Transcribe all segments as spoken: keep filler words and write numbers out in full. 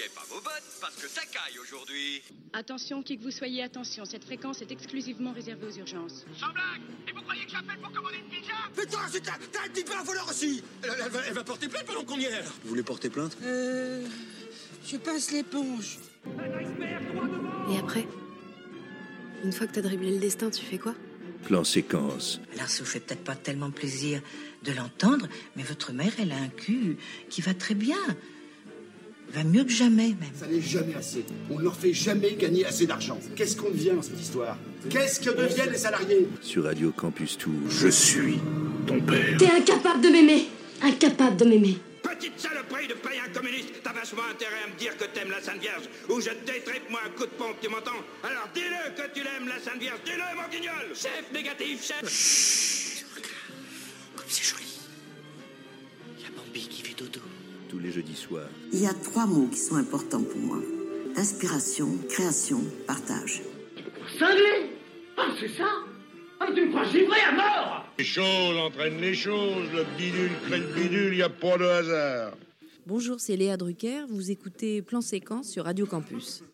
mouillez pas vos bottes, parce que ça caille aujourd'hui. Attention, qui que vous soyez, attention, cette fréquence est exclusivement réservée aux urgences. Sans blague. Et vous croyez que j'appelle pour commander une pizza? Putain, c'est un, t'as un petit peu un voleur aussi. elle, elle, va, elle va porter plainte pendant qu'on y est. Vous voulez porter plainte? Euh... Je passe l'éponge. Et après? Une fois que t'as dribblé le destin, tu fais quoi? Plan séquence. Alors ça vous fait peut-être pas tellement plaisir de l'entendre, mais votre mère, elle a un cul qui va très bien. Va mieux que jamais, même. Ça n'est jamais assez. On ne leur fait jamais gagner assez d'argent. Qu'est-ce qu'on devient dans cette histoire? Qu'est-ce que deviennent les salariés? Sur Radio Campus Tour. Je suis ton père. T'es incapable de m'aimer. Incapable de m'aimer. Petite saloperie de païen communiste, t'as vachement intérêt à me dire que t'aimes la Sainte Vierge, ou je te détripe moi un coup de pompe, tu m'entends? Alors dis-le que tu l'aimes la Sainte Vierge, dis-le mon guignol! Chef négatif, chef! Chut. Comme c'est joli. Il y a Bambi qui fait dodo. Tous les jeudis soirs. Il y a trois mots qui sont importants pour moi. Inspiration, création, partage. Cinglé? Ah, c'est ça? Ah, tu me crois givré à mort? Les choses entraînent les choses, le bidule crée le bidule, il n'y a pas de hasard. Bonjour, c'est Léa Drucker, vous écoutez Plan Séquence sur Radio Campus.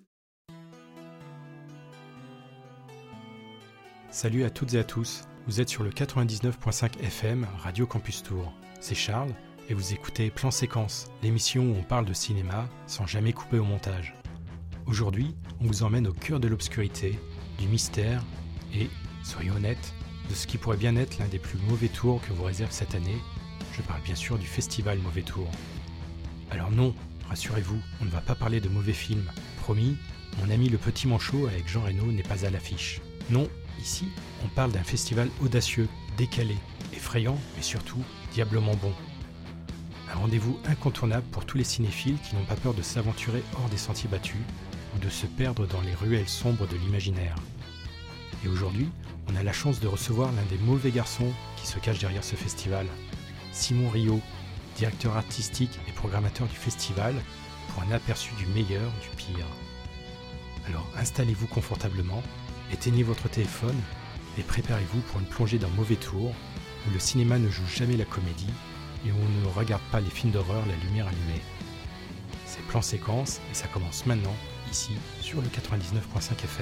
Salut à toutes et à tous, vous êtes sur le quatre-vingt-dix-neuf virgule cinq F M Radio Campus Tour. C'est Charles et vous écoutez Plan Séquence, l'émission où on parle de cinéma sans jamais couper au montage. Aujourd'hui, on vous emmène au cœur de l'obscurité, du mystère et, soyons honnêtes, de ce qui pourrait bien être l'un des plus mauvais tours que vous réserve cette année. Je parle bien sûr du festival Mauvais Tour. Alors non, rassurez-vous, on ne va pas parler de mauvais films. Promis, mon ami le Petit Manchot avec Jean Reno n'est pas à l'affiche. Non, ici, on parle d'un festival audacieux, décalé, effrayant, mais surtout diablement bon. Un rendez-vous incontournable pour tous les cinéphiles qui n'ont pas peur de s'aventurer hors des sentiers battus ou de se perdre dans les ruelles sombres de l'imaginaire. Et aujourd'hui, on a la chance de recevoir l'un des mauvais garçons qui se cache derrière ce festival, Simon Rio, directeur artistique et programmateur du festival, pour un aperçu du meilleur du pire. Alors installez-vous confortablement, éteignez votre téléphone et préparez-vous pour une plongée dans Mauvais Tour, où le cinéma ne joue jamais la comédie et où on ne regarde pas les films d'horreur la lumière allumée. C'est Plan Séquence et ça commence maintenant, ici, sur le quatre-vingt-dix-neuf virgule cinq F M.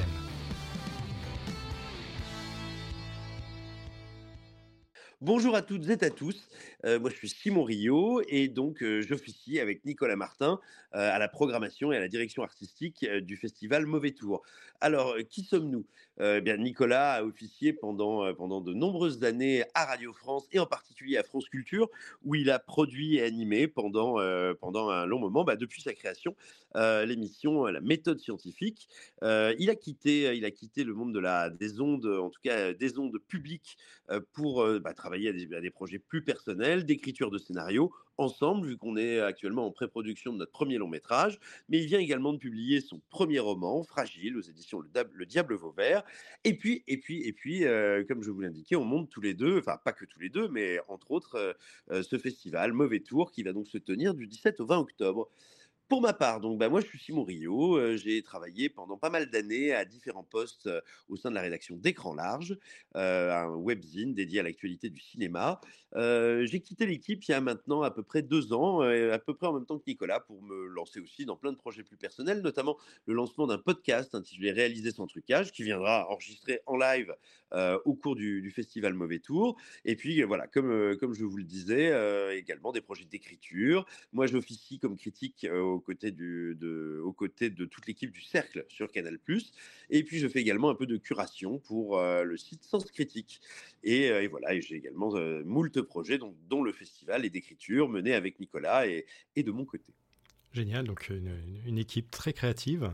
Bonjour à toutes et à tous, euh, moi je suis Simon Rio et donc euh, j'officie avec Nicolas Martin euh, à la programmation et à la direction artistique euh, du festival Mauvais Tour. Alors, euh, qui sommes-nous ? euh, eh bien, Nicolas a officié pendant, euh, pendant de nombreuses années à Radio France et en particulier à France Culture, où il a produit et animé pendant, euh, pendant un long moment, bah, depuis sa création, euh, l'émission La Méthode Scientifique. Euh, il, a quitté, il a quitté le monde de la, des ondes, en tout cas des ondes publiques, euh, pour euh, bah, travailler à des, à des projets plus personnels, d'écriture de scénarios, ensemble, vu qu'on est actuellement en pré-production de notre premier long métrage, mais il vient également de publier son premier roman, Fragile, aux éditions Le, Dab- Le Diable Vauvert. Et puis, et puis, et puis, euh, comme je vous l'indiquais, on monte tous les deux, enfin pas que tous les deux, mais entre autres, euh, euh, ce festival Mauvais Tour qui va donc se tenir du dix-sept au vingt octobre. Pour ma part, donc, bah, moi, je suis Simon Rio. Euh, j'ai travaillé pendant pas mal d'années à différents postes euh, au sein de la rédaction d'Écran Large, euh, un webzine dédié à l'actualité du cinéma. Euh, j'ai quitté l'équipe il y a maintenant à peu près deux ans, euh, à peu près en même temps que Nicolas, pour me lancer aussi dans plein de projets plus personnels, notamment le lancement d'un podcast intitulé Réaliser sans trucage, qui viendra enregistrer en live euh, au cours du, du festival Mauvais Tour. Et puis, euh, voilà, comme, euh, comme je vous le disais, euh, également des projets d'écriture. Moi, j'officie comme critique euh, aux côtés, du, de, aux côtés de toute l'équipe du Cercle sur Canal plus. Et puis, je fais également un peu de curation pour euh, le site Sens Critique. Et, euh, et voilà, et j'ai également euh, moult projets, donc, dont le festival et d'écriture mené avec Nicolas et, et de mon côté. Génial, donc une, une équipe très créative.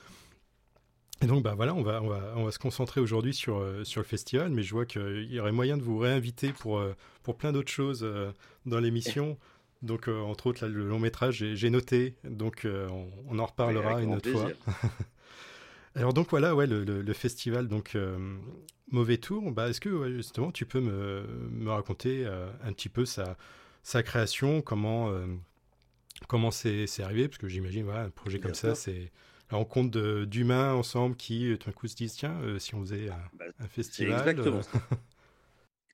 Et donc, bah voilà, on va, on va, on va se concentrer aujourd'hui sur, euh, sur le festival, mais je vois qu'il y aurait moyen de vous réinviter pour, euh, pour plein d'autres choses euh, dans l'émission. Donc, euh, entre autres, là, le long métrage, j'ai, j'ai noté, donc euh, on, on en reparlera une autre plaisir. fois. Alors donc voilà, ouais, le, le, le festival donc euh, Mauvais Tour. Bah, est-ce que ouais, justement tu peux me, me raconter euh, un petit peu sa, sa création, comment euh, comment c'est, c'est arrivé, parce que j'imagine voilà, un projet Bien comme sûr. ça, c'est la rencontre de, d'humains ensemble qui tout d'un coup se disent tiens, euh, si on faisait un, bah, un festival. C'est exactement. Euh...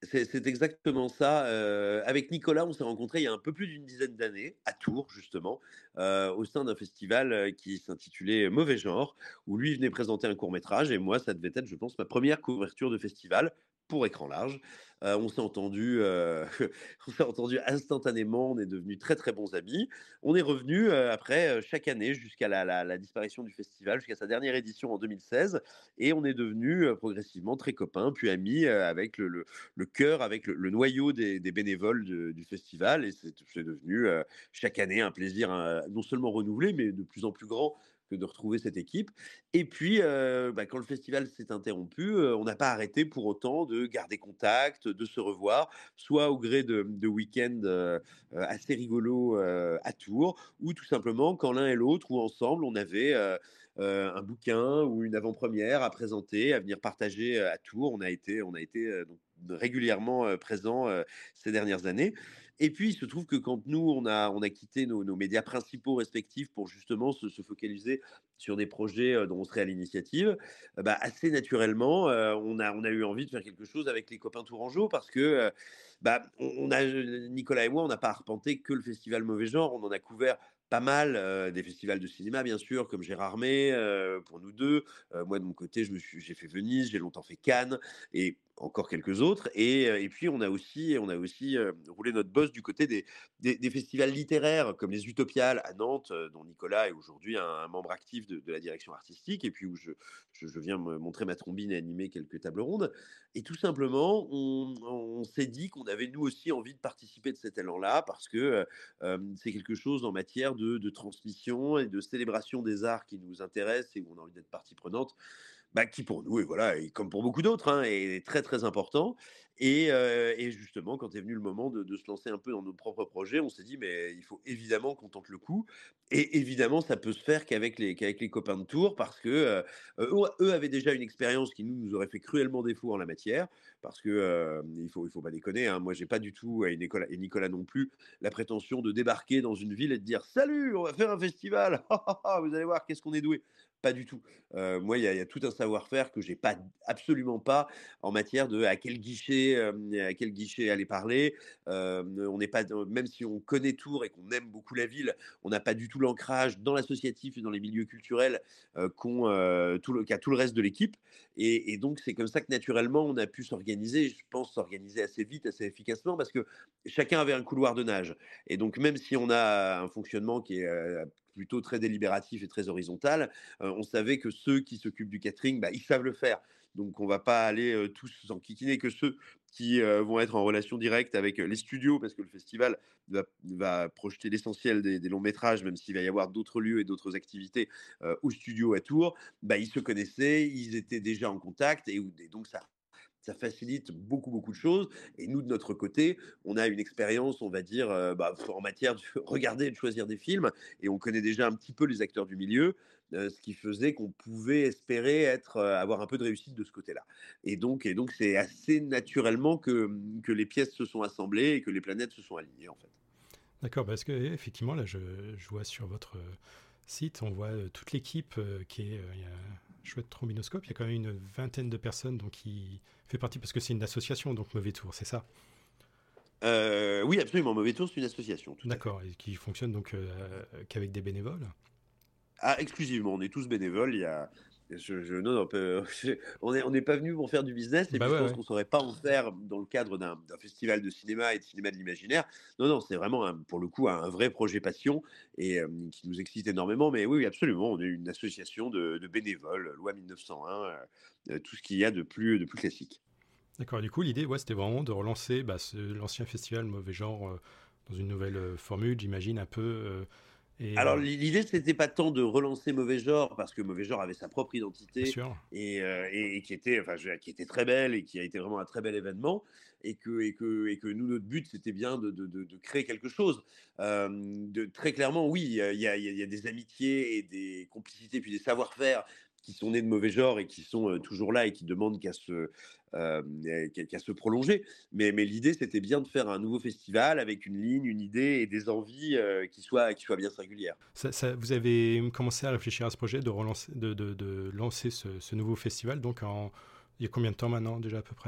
C'est c'est exactement ça, heu, avec Nicolas, on s'est rencontrés il y a un peu plus d'une dizaine d'années, à Tours justement, heu, au sein d'un festival, heu, qui s'intitulait Mauvais Genre, où lui venait présenter un court métrage et moi ça devait être, je pense, ma première couverture de festival pour écran large. Heu, on s'est entendus, heu, on s'est entendus instantanément, on est devenus très, très bons amis. On est revenus, heu, après, heu, chaque année jusqu'à la la la disparition du festival, jusqu'à sa dernière édition en deux mille seize et on est devenus, heu, progressivement très copains, puis amis, heu, avec le le le cœur, avec le le noyau des des bénévoles de du festival et c'est c'est devenu, heu, chaque année un plaisir, heu, non seulement renouvelé, mais de plus en plus grand que de retrouver cette équipe et puis, heu, bah, quand le festival s'est interrompu, heu, on n'a pas arrêté pour autant de garder contact, de se revoir, soit au gré de de week-ends, heu heu, assez rigolos, heu, à Tours ou tout simplement quand l'un et l'autre ou ensemble on avait, heu heu, un bouquin ou une avant-première à présenter, à venir partager, heu, à Tours. On a été on a été, heu, donc régulièrement, heu, présents, heu, ces dernières années et puis il se trouve que quand nous on a on a quitté nos nos médias principaux respectifs pour justement se se focaliser sur des projets, heu, dont on serait à l'initiative, heu, bah, assez naturellement, heu, on a on a eu envie de faire quelque chose avec les copains tourangeaux parce que, heu, bah, on on a, heu, Nicolas et moi, on n'a pas arpenté que le festival Mauvais Genre, on en a couvert pas mal, heu, des festivals de cinéma bien sûr, comme Gérardmer, heu, pour nous deux. Heu, moi de mon côté, je me suis j'ai fait Venise, j'ai longtemps fait Cannes et encore quelques autres et heu et puis on a aussi on a aussi, heu, roulé notre bosse du côté des des des festivals littéraires comme les Utopiales à Nantes, heu, dont Nicolas est aujourd'hui un un membre actif de de la direction artistique et puis où je je je viens me montrer ma trombine et animer quelques tables rondes et tout simplement, on on s'est dit qu'on avait nous aussi envie de participer de cet élan-là parce que, heu, hem, c'est quelque chose en matière de de transmission et de célébration des arts qui nous intéresse et où on a envie d'être partie prenante, bah, qui pour nous et voilà et comme pour beaucoup d'autres, hein, est très, très important et heu et justement quand est venu le moment de de se lancer un peu dans nos propres projets, on s'est dit: «Mais il faut évidemment qu'on tente le coup» et évidemment ça peut se faire qu'avec les qu'avec les copains de Tours parce que, heu, eux eux avaient déjà une expérience qui nous nous aurait fait cruellement défaut en la matière parce que, heu, il faut il faut pas déconner, hein, moi j'ai pas du tout et Nicolas et Nicolas non plus, la prétention de débarquer dans une ville et de dire: «Salut, on va faire un festival, vous allez voir qu'est-ce qu'on est doués». Pas du tout. Heu, moi, il y a il y a tout un savoir-faire que j'ai pas absolument pas en matière de à quel guichet, hem, à quel guichet aller parler. Hem, on n'est pas dans même si on connaît Tours et qu'on aime beaucoup la ville, on n'a pas du tout l'ancrage dans l'associatif et dans les milieux culturels, heu, qu'ont, heu, tout le qu'a tout le reste de l'équipe et et donc c'est comme ça que naturellement on a pu s'organiser. Je pense s'organiser assez vite, assez efficacement parce que chacun avait un couloir de nage et donc même si on a un fonctionnement qui est, heu, plutôt très délibératif et très horizontal, heu, on savait que ceux qui s'occupent du catering, bah, ils savent le faire. Donc on va pas aller, heu, tous s'enquiquiner, que ceux qui, heu, vont être en relation directe avec, heu, les studios parce que le festival va va projeter l'essentiel des des longs métrages, même s'il va y avoir d'autres lieux et d'autres activités, heu, au studio à Tours, bah, ils se connaissaient, ils étaient déjà en contact et ou et donc ça ça facilite beaucoup, beaucoup de choses et nous, de notre côté, on a une expérience, on va dire, heu, bah, en matière de regarder et de choisir des films et on connaît déjà un petit peu les acteurs du milieu, heu, ce qui faisait qu'on pouvait espérer être, heu, avoir un peu de réussite de ce côté-là et donc et donc c'est assez naturellement que, mmh, que les pièces se sont assemblées et que les planètes se sont alignées, en fait. D'accord, parce qu'effectivement, là, je je vois sur votre, heu, site, on voit, heu, toute l'équipe, heu, qui est, heu, il y a un chouette trombinoscope, il y a quand même une vingtaine de personnes donc qui fait partie parce que c'est une association donc Mauvais Tours, c'est ça? Heu, oui, absolument, Mauvais Tours, c'est une association, tout à fait. D'accord et qui fonctionne donc, heu, qu'avec des bénévoles? Ah, exclusivement, on est tous bénévoles, il y a je je non, non, peu on est on n'est pas venus pour faire du business et Bah, puis je ouais, pense ouais. qu'on saurait pas en faire dans le cadre d'un d'un festival de cinéma et de cinéma de l'imaginaire. Non, non, c'est vraiment un pour le coup, un vrai projet passion et hem, qui nous excite énormément. Mais oui, oui, absolument, on est une association de de bénévoles, loi mille neuf cent un, heu, tout ce qu'il y a de plus de plus classique. D'accord et du coup, l'idée, ouais, c'était vraiment de relancer, bah, ce l'ancien festival Mauvais Genre, heu, dans une nouvelle, heu, formule, j'imagine un peu, heu et Alors heu l'i l'idée, c'était pas tant de relancer Mauvais Genre parce que Mauvais Genre avait sa propre Bien identité sûr. et heu et et qui était enfin, je veux dire, qui était très belle et qui a été vraiment un très bel événement et que et que et que nous, notre but, c'était bien de de de de créer quelque chose. Hem, de très clairement, oui, il y a il y a il y a des amitiés et des complicités, puis des savoir-faire qui sont nés de Mauvais Genre et qui sont, heu, toujours là et qui demandent qu'à se, hem, qu'à qu'à se prolonger. Mais mais l'idée, c'était bien de faire un nouveau festival avec une ligne, une idée et des envies, heu, qui soient qui soient bien singulières. Ça ça vous avez commencé à réfléchir à ce projet de relancer de de de lancer ce ce nouveau festival donc en il y a combien de temps maintenant déjà à peu près?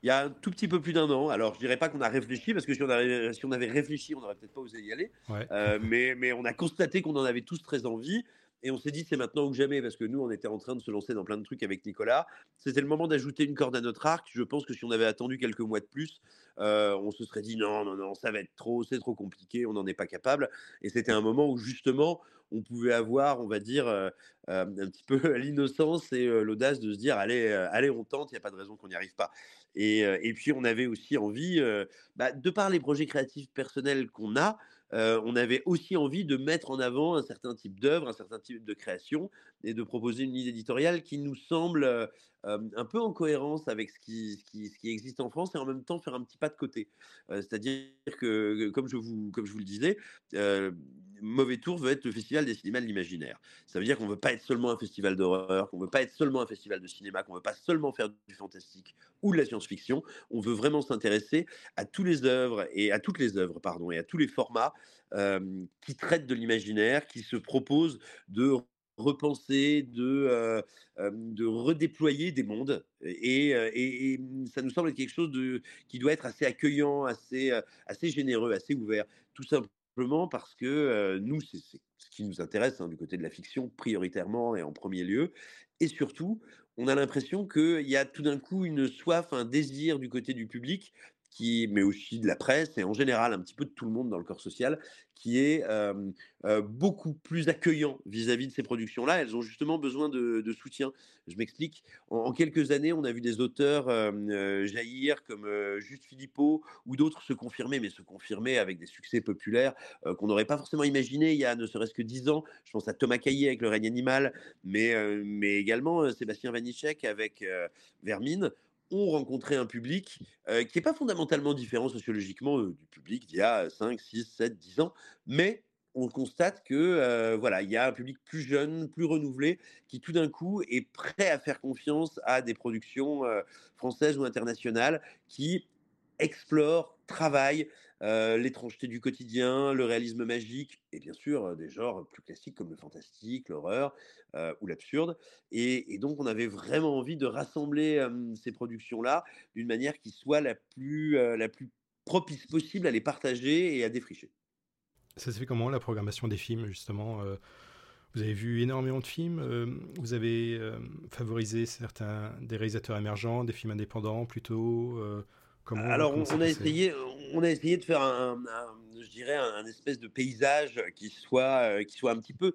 Il y a un tout petit peu plus d'un an. Alors, je dirais pas qu'on a réfléchi, parce que si on avait, si on avait réfléchi, on n'aurait peut-être pas osé y aller. Ouais. Euh, mais, mais on a constaté qu'on en avait tous très envie. Et on s'est dit, c'est maintenant ou jamais, parce que nous, on était en train de se lancer dans plein de trucs avec Nicolas. C'était le moment d'ajouter une corde à notre arc. Je pense que si on avait attendu quelques mois de plus, euh, on se serait dit, non, non, non, ça va être trop, c'est trop compliqué, on n'en est pas capable. Et c'était un moment où, justement, on pouvait avoir, on va dire, euh, euh, un petit peu l'innocence et euh, l'audace de se dire, allez, euh, allez on tente, il n'y a pas de raison qu'on n'y arrive pas. Et, euh, et puis, on avait aussi envie, euh, bah, de par les projets créatifs personnels qu'on a, euh, on avait aussi envie de mettre en avant un certain type d'œuvre, un certain type de création, et de proposer une ligne éditoriale qui nous semble euh, euh, un peu en cohérence avec ce qui, ce, qui, ce qui existe en France, et en même temps faire un petit pas de côté. Euh, c'est-à-dire que, que, comme je vous, comme je vous le disais, euh, Mauvais Tour veut être le festival des cinémas de l'imaginaire. Ça veut dire qu'on ne veut pas être seulement un festival d'horreur, qu'on ne veut pas être seulement un festival de cinéma, qu'on ne veut pas seulement faire du fantastique ou de la science-fiction. On veut vraiment s'intéresser à tous les œuvres et à toutes les œuvres, pardon, et à tous les formats euh, qui traitent de l'imaginaire, qui se proposent de repenser, de, euh, euh, de redéployer des mondes. Et, euh, et, et ça nous semble être quelque chose de, qui doit être assez accueillant, assez, euh, assez généreux, assez ouvert. Tout simplement parce que euh, nous, c'est, c'est ce qui nous intéresse, hein, du côté de la fiction, prioritairement et en premier lieu. Et surtout, on a l'impression qu'il y a tout d'un coup une soif, un désir du côté du public, qui, mais aussi de la presse et en général un petit peu de tout le monde dans le corps social, qui est euh, euh, beaucoup plus accueillant vis-à-vis de ces productions-là. Elles ont justement besoin de, de soutien. Je m'explique. En, en quelques années, on a vu des auteurs euh, euh, jaillir comme euh, Juste Philippot ou d'autres se confirmer, mais se confirmer avec des succès populaires euh, qu'on n'aurait pas forcément imaginé il y a ne serait-ce que dix ans. Je pense à Thomas Caillet avec Le règne animal, mais, euh, mais également euh, Sébastien Vanitschek avec euh, Vermine, ont rencontré un public euh, qui n'est pas fondamentalement différent sociologiquement euh, du public d'il y a cinq, six, sept, dix ans, mais on constate que euh, voilà, il y a un public plus jeune, plus renouvelé, qui tout d'un coup est prêt à faire confiance à des productions euh, françaises ou internationales qui explorent, travaillent euh, l'étrangeté du quotidien, le réalisme magique, et bien sûr euh, des genres plus classiques comme le fantastique, l'horreur euh, ou l'absurde. Et, et donc on avait vraiment envie de rassembler euh, ces productions-là d'une manière qui soit la plus, euh, la plus propice possible à les partager et à défricher. Ça se fait comment, la programmation des films, justement euh, Vous avez vu énormément de films, euh, vous avez euh, favorisé certains des réalisateurs émergents, des films indépendants plutôt euh, comment, Alors, comment on, on a essayé, on a essayé de faire un, un, un je dirais, un, un espèce de paysage qui soit, euh, qui soit un petit peu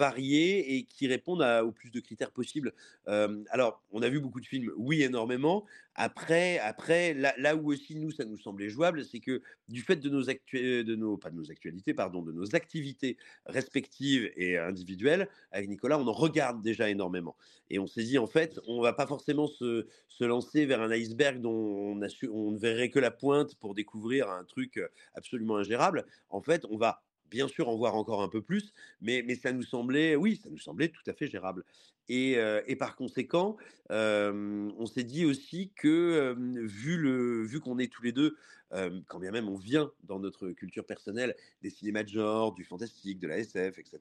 varié et qui réponde à, au plus de critères possibles. Euh, alors, on a vu beaucoup de films, oui, énormément. Après, après là, là où aussi nous, ça nous semblait jouable, c'est que du fait de nos, actu- de nos, pas de nos actualités, pardon, de nos activités respectives et individuelles, avec Nicolas, on en regarde déjà énormément. Et on s'est dit, en fait, on ne va pas forcément se, se lancer vers un iceberg dont on, a su, on ne verrait que la pointe pour découvrir un truc absolument ingérable. En fait, on va bien sûr en voir encore un peu plus, mais, mais ça nous semblait, oui, ça nous semblait tout à fait gérable. Et, euh, et par conséquent, euh, on s'est dit aussi que, euh, vu, le, vu qu'on est tous les deux, euh, quand bien même on vient dans notre culture personnelle des cinémas de genre, du fantastique, de la S F, et cetera,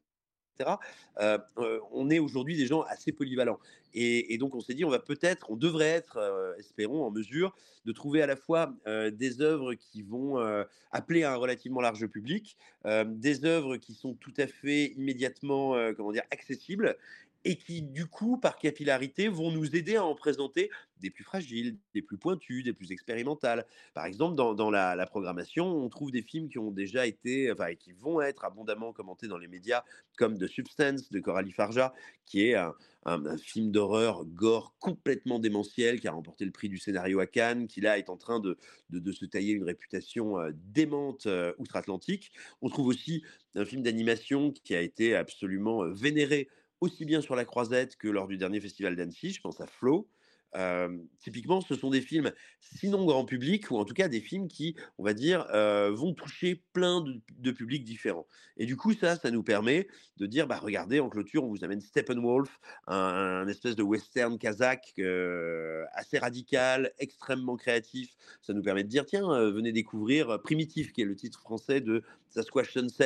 euh, euh, on est aujourd'hui des gens assez polyvalents. Et, et donc on s'est dit, on va peut-être, on devrait être, euh, espérons, en mesure de trouver à la fois euh, des œuvres qui vont euh, appeler à un relativement large public, euh, des œuvres qui sont tout à fait immédiatement, euh, comment dire, accessibles, et qui, du coup, par capillarité, vont nous aider à en présenter des plus fragiles, des plus pointus, des plus expérimentales. Par exemple, dans, dans la, la programmation, on trouve des films qui ont déjà été, enfin, et qui vont être abondamment commentés dans les médias, comme The Substance de Coralie Farja, qui est un, un, un film d'horreur gore complètement démentiel, qui a remporté le prix du scénario à Cannes, qui là est en train de, de, de se tailler une réputation euh, démente euh, outre-Atlantique. On trouve aussi un film d'animation qui a été absolument euh, vénéré, aussi bien sur la Croisette que lors du dernier festival d'Annecy, je pense à Flow. Euh, typiquement, ce sont des films, sinon grand public, ou en tout cas des films qui, on va dire, euh, vont toucher plein de, de publics différents. Et du coup, ça, ça nous permet de dire, bah, regardez, en clôture, on vous amène Steppenwolf, un, un espèce de western kazakh euh, assez radical, extrêmement créatif. Ça nous permet de dire, tiens, euh, venez découvrir Primitif, qui est le titre français de Sasquatch Sunset,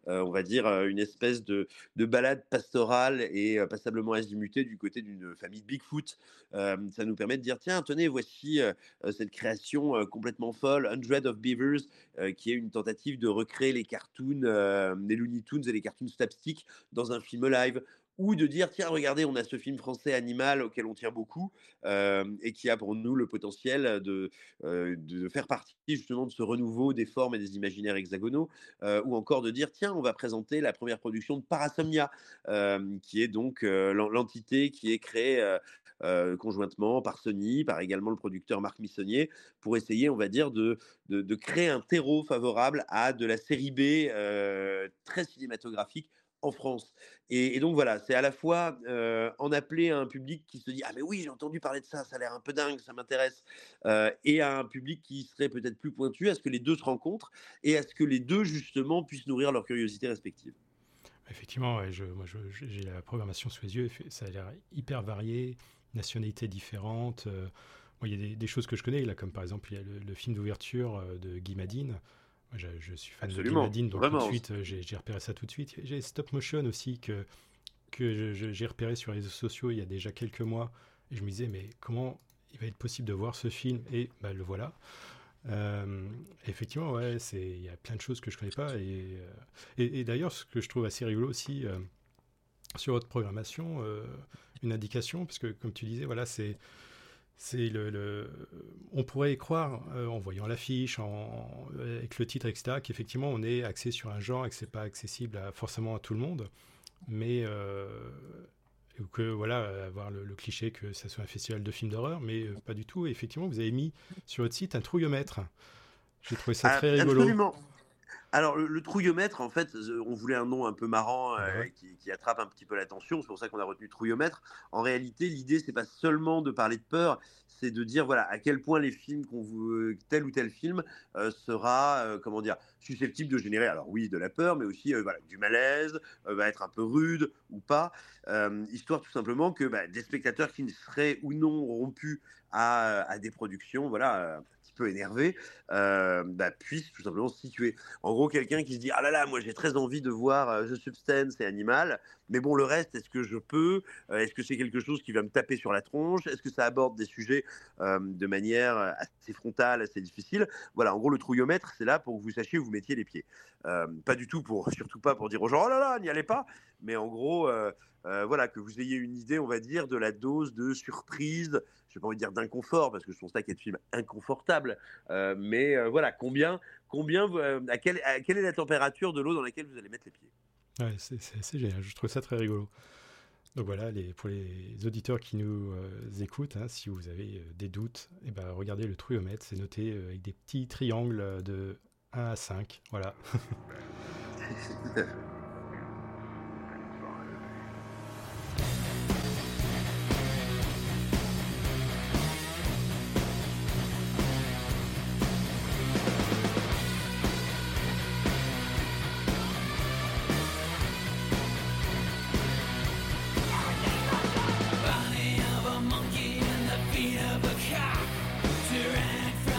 euh, on va dire, euh, une espèce de, de balade pastorale et euh, passablement azimutée du côté d'une famille Bigfoot. Euh, ça nous permet de dire, tiens, tenez, voici euh, cette création euh, complètement folle, Hundred of Beavers, euh, qui est une tentative de recréer les cartoons, euh, les Looney Tunes et les cartoons slapstick dans un film live. Ou de dire, tiens, regardez, on a ce film français Animal auquel on tient beaucoup euh, et qui a pour nous le potentiel de, euh, de faire partie justement de ce renouveau des formes et des imaginaires hexagonaux, euh, ou encore de dire, tiens, on va présenter la première production de Parasomnia, euh, qui est donc euh, l'entité qui est créée euh, euh, conjointement par Sony, par également le producteur Marc Missonnier, pour essayer, on va dire, de, de, de créer un terreau favorable à de la série B euh, très cinématographique en France. Et, et donc voilà, c'est à la fois euh, en appeler à un public qui se dit « Ah mais oui, j'ai entendu parler de ça, ça a l'air un peu dingue, ça m'intéresse euh, », et à un public qui serait peut-être plus pointu, à ce que les deux se rencontrent et à ce que les deux, justement, puissent nourrir leur curiosité respective. Effectivement, ouais, je, moi je, j'ai la programmation sous les yeux, ça a l'air hyper varié, nationalités différentes. Euh, moi, il y a des, des choses que je connais, là, comme par exemple il y a le, le film d'ouverture de Guy Madine. Je, je suis fan Absolument, de Guy Madine, donc vraiment. Tout de suite, j'ai, j'ai repéré ça tout de suite. J'ai Stop Motion aussi, que, que je, je, j'ai repéré sur les réseaux sociaux il y a déjà quelques mois. Et je me disais, mais comment il va être possible de voir ce film ? Et bah, le voilà. Euh, effectivement, ouais, c'est, il y a plein de choses que je ne connais pas. Et, et, et d'ailleurs, ce que je trouve assez rigolo aussi, euh, sur votre programmation, euh, une indication, parce que comme tu disais, voilà, c'est... C'est le, le, on pourrait y croire euh, en voyant l'affiche, en, avec le titre, et cetera, qu'effectivement on est axé sur un genre et que c'est pas accessible à, forcément à tout le monde, mais euh, que voilà, avoir le, le cliché que ça soit un festival de films d'horreur, mais euh, pas du tout. Et effectivement, vous avez mis sur votre site un trouillomètre. J'ai trouvé ça très rigolo. Absolument. Alors, le, le trouillomètre, en fait, on voulait un nom un peu marrant euh, ouais. qui, qui attrape un petit peu l'attention. C'est pour ça qu'on a retenu trouillomètre. En réalité, l'idée, c'est pas seulement de parler de peur, c'est de dire voilà à quel point les films qu'on veut, tel ou tel film euh, sera, euh, comment dire, susceptible de générer, alors oui, de la peur, mais aussi euh, voilà, du malaise, euh, va être un peu rude ou pas, euh, histoire tout simplement que bah, des spectateurs qui seraient ou non rompus à, à des productions, voilà. Euh, peu énervé, euh, bah, puisse tout simplement se situer. En gros, quelqu'un qui se dit « Ah là là, moi j'ai très envie de voir euh, The Substance et Animal, mais bon, le reste, est-ce que je peux euh, Est-ce que c'est quelque chose qui va me taper sur la tronche? Est-ce que ça aborde des sujets euh, de manière assez frontale, assez difficile ?» Voilà, en gros, le trouillomètre, c'est là pour que vous sachiez où vous mettiez les pieds. Euh, pas du tout pour, surtout pas pour dire aux gens « Oh là là, n'y allez pas !» Mais en gros, euh, euh, voilà, que vous ayez une idée, on va dire, de la dose de surprise, je n'ai pas envie de dire d'inconfort, parce que je pense pas qu'il y ait de film inconfortable, euh, mais euh, voilà, combien, combien euh, à, quelle, à quelle est la température de l'eau dans laquelle vous allez mettre les pieds. Ouais, c'est, c'est, c'est génial, je trouve ça très rigolo. Donc voilà, les, pour les auditeurs qui nous euh, écoutent, hein, si vous avez euh, des doutes, eh ben, regardez le trouillomètre, c'est noté euh, avec des petits triangles de un à cinq, voilà. Tout à fait.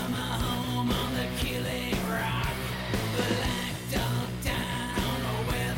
Well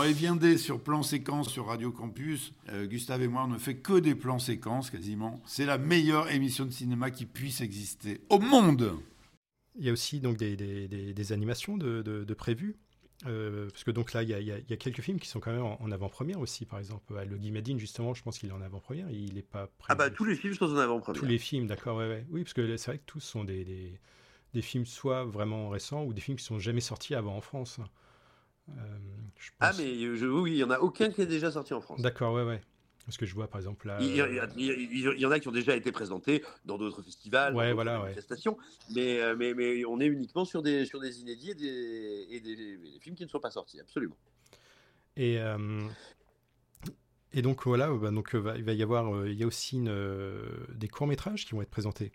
On est viendé sur plan séquence sur Radio Campus. Euh, Gustave et moi, on ne fait que des plans séquences quasiment. C'est la meilleure émission de cinéma qui puisse exister au monde. Il y a aussi donc des, des, des, des animations de, de, de prévues. Euh, parce que donc là, il y, a, il y a quelques films qui sont quand même en, en avant-première aussi. Par exemple, le Guy Madine, justement, je pense qu'il est en avant-première. Il n'est pas prévu. Ah bah tous les films sont en avant-première. Tous les films, d'accord, ouais, ouais. Oui, parce que c'est vrai que tous sont des, des, des films soit vraiment récents ou des films qui sont jamais sortis avant en France. Euh, je pense... Ah mais je, oui, il y en a aucun qui est déjà sorti en France. D'accord, ouais, ouais. Parce que je vois par exemple là. Il y, euh... il, y a, il y en a qui ont déjà été présentés dans d'autres festivals, ouais, dans d'autres voilà, manifestations, ouais. mais, mais, mais on est uniquement sur des, sur des inédits et des, et des, des films qui ne sont pas sortis, absolument. Et, euh, et donc voilà, bah, donc, va, il va y avoir, euh, il y a aussi une, euh, des courts-métrages qui vont être présentés.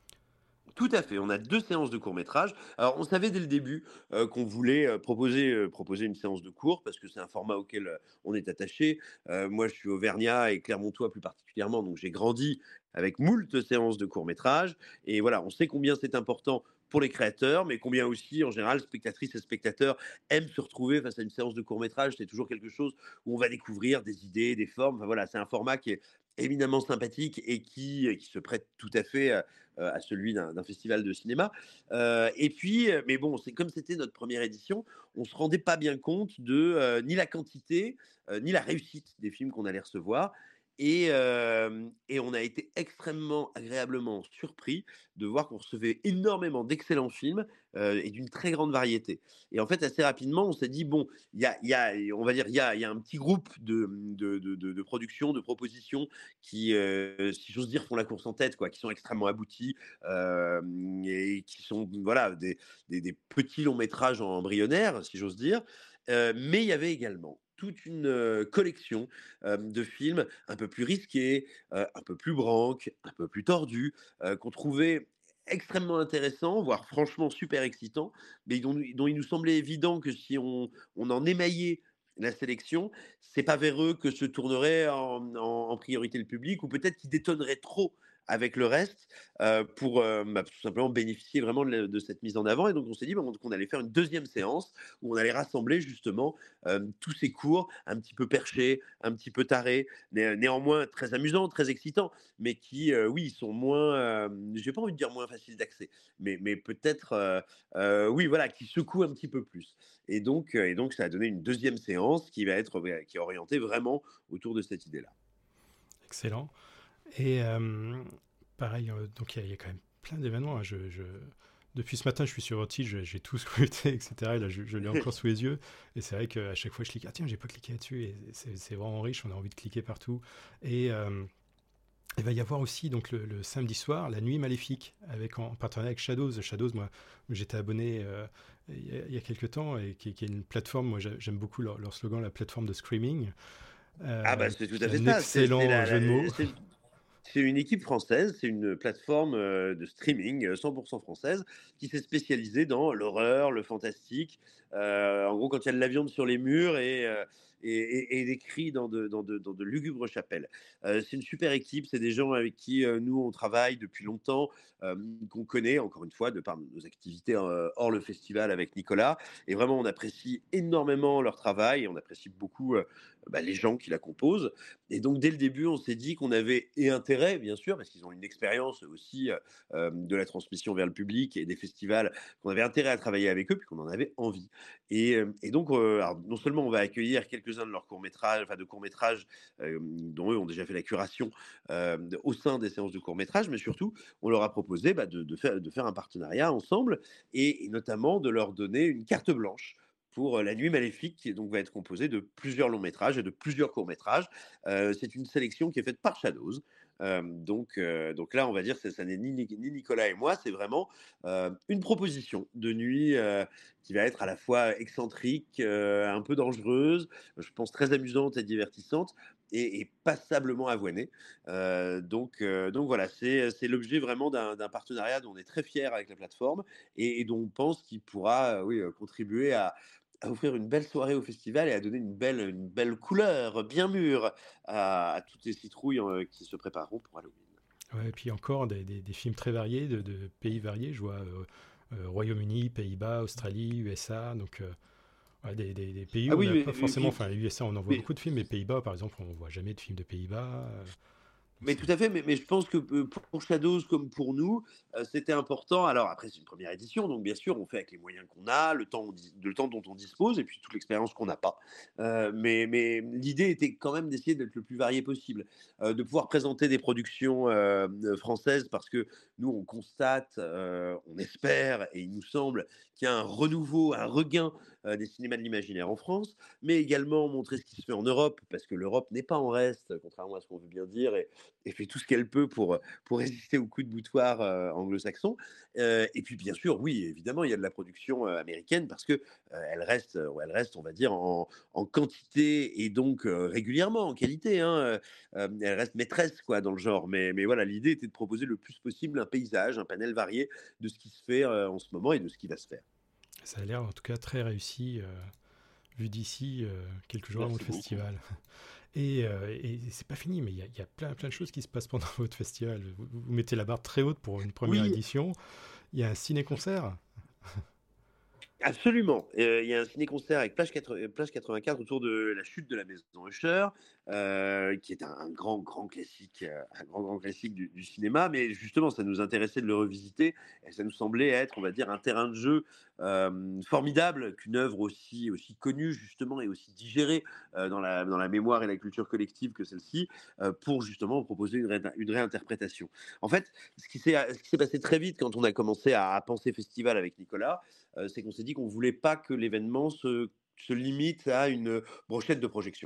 Tout à fait, on a deux séances de court-métrage. Alors, on savait dès le début euh, qu'on voulait euh, proposer, euh, proposer une séance de court, parce que c'est un format auquel euh, on est attaché. Euh, moi, je suis auvergnat et Clermontois plus particulièrement, donc j'ai grandi avec moult séances de court-métrage. Et voilà, on sait combien c'est important pour les créateurs, mais combien aussi, en général, spectatrices et spectateurs aiment se retrouver face à une séance de court-métrage. C'est toujours quelque chose où on va découvrir des idées, des formes. Enfin, voilà, c'est un format qui est éminemment sympathique et qui, qui se prête tout à fait à, à celui d'un, d'un festival de cinéma. Euh, et puis, mais bon, c'est comme c'était notre première édition, on ne se rendait pas bien compte de euh, ni la quantité, euh, ni la réussite des films qu'on allait recevoir. Et, euh, et on a été extrêmement agréablement surpris de voir qu'on recevait énormément d'excellents films euh, et d'une très grande variété. Et en fait, assez rapidement, on s'est dit, bon, y a, y a, on va dire, il y a, y a un petit groupe de, de, de, de, de productions, de propositions qui, euh, si j'ose dire, font la course en tête, quoi, qui sont extrêmement aboutis euh, et qui sont voilà, des, des, des petits longs métrages embryonnaires, si j'ose dire. Euh, mais il y avait également toute une euh, collection euh, de films un peu plus risqués, euh, un peu plus branques, un peu plus tordus, euh, qu'on trouvait extrêmement intéressants, voire franchement super excitants, mais dont, dont il nous semblait évident que si on, on en émaillait la sélection, c'est pas vers eux que se tournerait en, en, en priorité le public, ou peut-être qu'ils détonneraient trop avec le reste euh, pour euh, bah, tout simplement bénéficier vraiment de, de cette mise en avant. Et donc on s'est dit bah, qu'on allait faire une deuxième séance où on allait rassembler justement euh, tous ces cours un petit peu perchés, un petit peu tarés, né- néanmoins très amusants, très excitants, mais qui, euh, oui, sont moins, euh, j'ai pas envie de dire moins faciles d'accès, mais, mais peut-être, euh, euh, oui, voilà, qui secouent un petit peu plus. Et donc, euh, et donc ça a donné une deuxième séance qui va être, qui est orientée vraiment autour de cette idée-là. Excellent. Et euh, pareil, euh, donc il y, y a quand même plein d'événements. Hein. Je, je, depuis ce matin, je suis sur Oti, j'ai tout scruté, et cetera. Et là, je, je l'ai encore sous les yeux. Et c'est vrai qu'à chaque fois, je clique. Ah tiens, j'ai pas cliqué là-dessus. Et c'est vraiment riche. On a envie de cliquer partout. Et euh, il va y avoir aussi donc le, le samedi soir, la Nuit Maléfique, avec en, en partenariat avec Shadows. Shadows, moi, j'étais abonné euh, il, y a, il y a quelques temps, et qui, qui est une plateforme. Moi, j'aime beaucoup leur, leur slogan, la plateforme de Screaming. Euh, ah bah c'est tout à fait un ça. Excellent c'est, c'est la, jeu de mots. C'est... C'est une équipe française, c'est une plateforme de streaming cent pour cent française qui s'est spécialisée dans l'horreur, le fantastique. Euh, en gros, quand il y a de la viande sur les murs et, euh, et, et, et des cris dans de, dans de, dans de lugubres chapelles. Euh, c'est une super équipe, c'est des gens avec qui euh, nous, on travaille depuis longtemps, euh, qu'on connaît, encore une fois, de par nos activités euh, hors le festival avec Nicolas. Et vraiment, on apprécie énormément leur travail et on apprécie beaucoup euh, bah, les gens qui la composent. Et donc, dès le début, on s'est dit qu'on avait et intérêt, bien sûr, parce qu'ils ont une expérience aussi euh, de la transmission vers le public et des festivals, qu'on avait intérêt à travailler avec eux, puis qu'on en avait envie. Et, et donc, euh, alors, non seulement on va accueillir quelques-uns de leurs courts-métrages, enfin de courts-métrages euh, dont eux ont déjà fait la curation euh, au sein des séances de courts-métrages, mais surtout, on leur a proposé bah, de, de, faire, de faire un partenariat ensemble et, et notamment de leur donner une carte blanche pour La Nuit Maléfique, qui donc va être composée de plusieurs longs métrages et de plusieurs courts métrages. Euh, c'est une sélection qui est faite par Shadows. Euh, donc, euh, donc là, on va dire que ça n'est ni, ni Nicolas et moi, c'est vraiment euh, une proposition de nuit euh, qui va être à la fois excentrique, euh, un peu dangereuse, je pense très amusante et divertissante, et, et passablement avoinée. Euh, donc, euh, donc voilà, c'est l'objet vraiment d'un partenariat dont on est très fiers avec la plateforme et, et dont on pense qu'il pourra oui, contribuer à à offrir une belle soirée au festival et à donner une belle, une belle couleur bien mûre à, à toutes les citrouilles euh, qui se prépareront pour Halloween. Ouais, et puis encore des, des, des films très variés, de, de pays variés. Je vois euh, euh, Royaume-Uni, Pays-Bas, Australie, U S A. Donc euh, Ouais, des, des, des pays Ah où oui, on n'a mais, pas mais, forcément, enfin, les U S A, on en voit mais- beaucoup de films, mais Pays-Bas, par exemple, on voit jamais de films de Pays-Bas. euh, Mais tout à fait, mais, mais je pense que euh, pour Shadows comme pour nous, euh, c'était important. Alors après, c'est une première édition, donc bien sûr, on fait avec les moyens qu'on a, le temps, le temps dont on dispose, et puis toute l'expérience qu'on n'a pas. Euh, mais mais l'idée était quand même d'essayer d'être le plus varié possible, euh, de pouvoir présenter des productions euh, euh, françaises, parce que nous, on constate, euh, on espère, et il nous semble qu'il y a un renouveau, un regain euh, des cinémas de l'imaginaire en France, mais également montrer ce qui se fait en Europe, parce que l'Europe n'est pas en reste, contrairement à ce qu'on veut bien dire, et, et fait tout ce qu'elle peut pour, pour résister aux coups de boutoir euh, anglo-saxons. Euh, et puis, bien sûr, oui, évidemment, il y a de la production euh, américaine parce que euh, elle reste, euh, elle reste, on va dire, en, en quantité et donc euh, régulièrement en qualité. Hein, euh, elle reste maîtresse, quoi, dans le genre. Mais, mais voilà, l'idée était de proposer le plus possible un paysage, un panel varié de ce qui se fait euh, en ce moment et de ce qui va se faire. Ça a l'air en tout cas très réussi, euh, vu d'ici, euh, quelques jours avant le Merci beaucoup. festival. Et, euh, et c'est pas fini, mais il y, a- il y a plein, plein de choses qui se passent pendant votre festival. Vous, vous mettez la barre très haute pour une première Oui, édition. Il y a un ciné-concert. absolument. Euh, Il y a un ciné-concert avec Plage, quatre- euh, Plage quatre-vingt-quatre autour de la chute de la maison Usher, euh, qui est un, un grand, grand classique, euh, un grand, grand classique du, du cinéma. Mais justement, ça nous intéressait de le revisiter et ça nous semblait être, on va dire, un terrain de jeu euh, formidable qu'une œuvre aussi, aussi connue justement et aussi digérée euh, dans la, dans la mémoire et la culture collective que celle-ci, euh, pour justement proposer une, ré- une réinterprétation. En fait, ce qui s'est ce qui s'est passé très vite quand on a commencé à, à penser festival avec Nicolas, euh, c'est qu'on s'est dit qu'on ne voulait pas que l'événement se, se limite à une brochette de projection.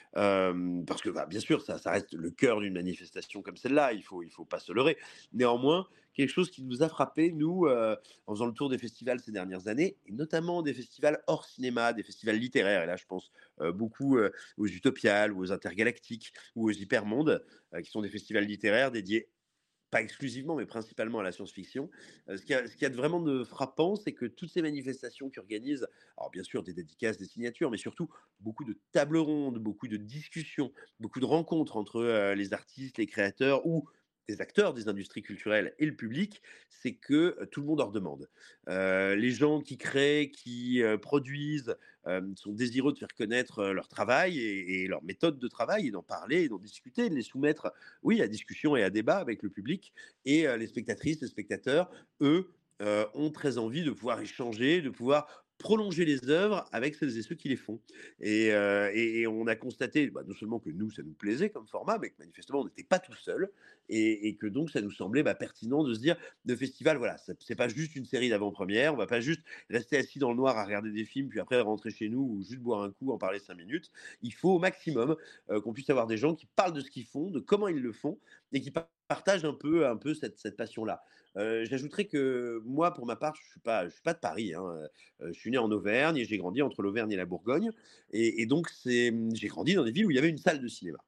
Euh, parce que, bah, bien sûr, ça, ça reste le cœur d'une manifestation comme celle-là, il ne faut, il faut pas se leurrer. Néanmoins, quelque chose qui nous a frappé, nous, euh, en faisant le tour des festivals ces dernières années, et notamment des festivals hors cinéma, des festivals littéraires, et là je pense euh, beaucoup euh, aux Utopiales, ou aux Intergalactiques, ou aux Hypermondes, euh, qui sont des festivals littéraires dédiés pas exclusivement, mais principalement à la science-fiction. Euh, ce qu'il y a, ce qu'il y a de vraiment de frappant, c'est que toutes ces manifestations qui organisent, alors bien sûr des dédicaces, des signatures, mais surtout beaucoup de tables rondes, beaucoup de discussions, beaucoup de rencontres entre euh, les artistes, les créateurs ou des acteurs des industries culturelles et le public, c'est que euh, tout le monde en demande. Euh, les gens qui créent, qui euh, produisent, euh, sont désireux de faire connaître euh, leur travail et, et leur méthode de travail, et d'en parler, et d'en discuter, de les soumettre, oui, à discussion et à débat avec le public. Et euh, les spectatrices, les spectateurs, eux, euh, ont très envie de pouvoir échanger, de pouvoir prolonger les œuvres avec celles et ceux qui les font. Et, euh, et, et on a constaté, bah, non seulement que nous, ça nous plaisait comme format, mais que manifestement, on n'était pas tout seul, et, et que donc, ça nous semblait bah, pertinent de se dire, le festival, voilà, ça- c'est pas juste une série d'avant-première, on va pas juste rester assis dans le noir à regarder des films, puis après rentrer chez nous, ou juste boire un coup, en parler cinq minutes. Il faut au maximum euh, qu'on puisse avoir des gens qui parlent de ce qu'ils font, de comment ils le font, et qui par- partagent un peu, un peu cette, cette passion-là. Euh, J'ajouterais que moi, pour ma part, je ne suis, pas- je suis pas de Paris. Hein. Euh, je suis né en Auvergne et j'ai grandi entre l'Auvergne et la Bourgogne. Et, et donc, c'est- j'ai grandi dans des villes où il y avait une salle de cinéma.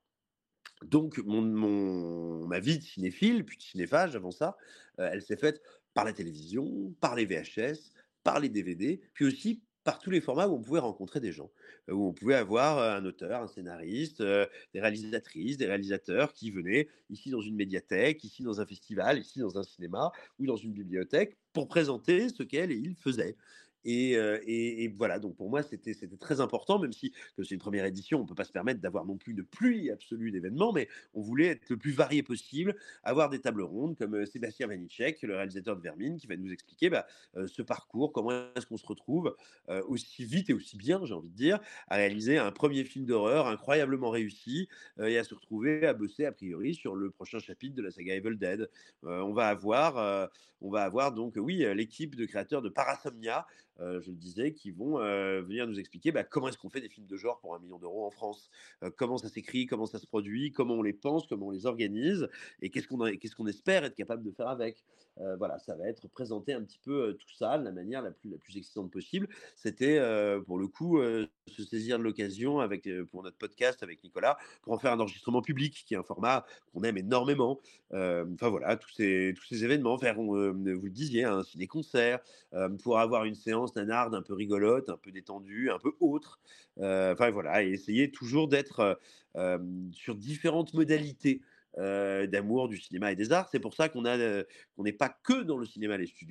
Donc, mon, mon- ma vie de cinéphile, puis de cinéphage avant ça, euh, elle s'est faite par la télévision, par les V H S, par les D V D, puis aussi par tous les formats où on pouvait rencontrer des gens, euh, où on pouvait avoir euh, un auteur, un scénariste, euh, des réalisatrices, des réalisateurs qui venaient ici dans une médiathèque, ici dans un festival, ici dans un cinéma ou dans une bibliothèque pour présenter ce qu'elle et ils faisaient. Et, euh, et- et voilà, donc pour moi, c'était c'était très important, même si que c'est une première édition, on ne peut pas se permettre d'avoir non plus une pluie absolue d'événements, mais on voulait être le plus varié possible, avoir des tables rondes comme euh, Sébastien Vanitschek, le réalisateur de Vermine, qui va nous expliquer bah, euh, ce parcours, comment est-ce qu'on se retrouve euh, aussi vite et aussi bien, j'ai envie de dire, à réaliser un premier film d'horreur incroyablement réussi euh, et à se retrouver à bosser a priori sur le prochain chapitre de la saga Evil Dead. Euh, on va avoir, euh, on va avoir donc, euh, oui, euh, l'équipe de créateurs de Parasomnia, euh, je le disais, qui vont euh, venir nous expliquer bah, comment est-ce qu'on fait des films de genre pour un million d'euros en France, euh, comment ça s'écrit, comment ça se produit, comment on les pense, comment on les organise, et qu'est-ce qu'on a- qu'est-ce qu'on espère être capable de faire avec. Euh, voilà, ça va être présenté un petit peu euh, tout ça de la manière la plus, la plus excitante possible. C'était euh, pour le coup euh, se saisir de l'occasion avec euh, pour notre podcast avec Nicolas pour en faire un enregistrement public, qui est un format qu'on aime énormément. Euh, Enfin voilà, tous ces, tous ces événements, faire, euh, vous le disiez, un ciné-concert, euh, pour avoir une séance nanarde un peu rigolote, un peu détendue, un peu autre. Euh, Enfin voilà, et essayer toujours d'être euh, euh, sur différentes modalités euh, d'amour du cinéma et des arts. C'est pour ça qu'on a, euh, qu'on n'est pas que dans le cinéma et les studios.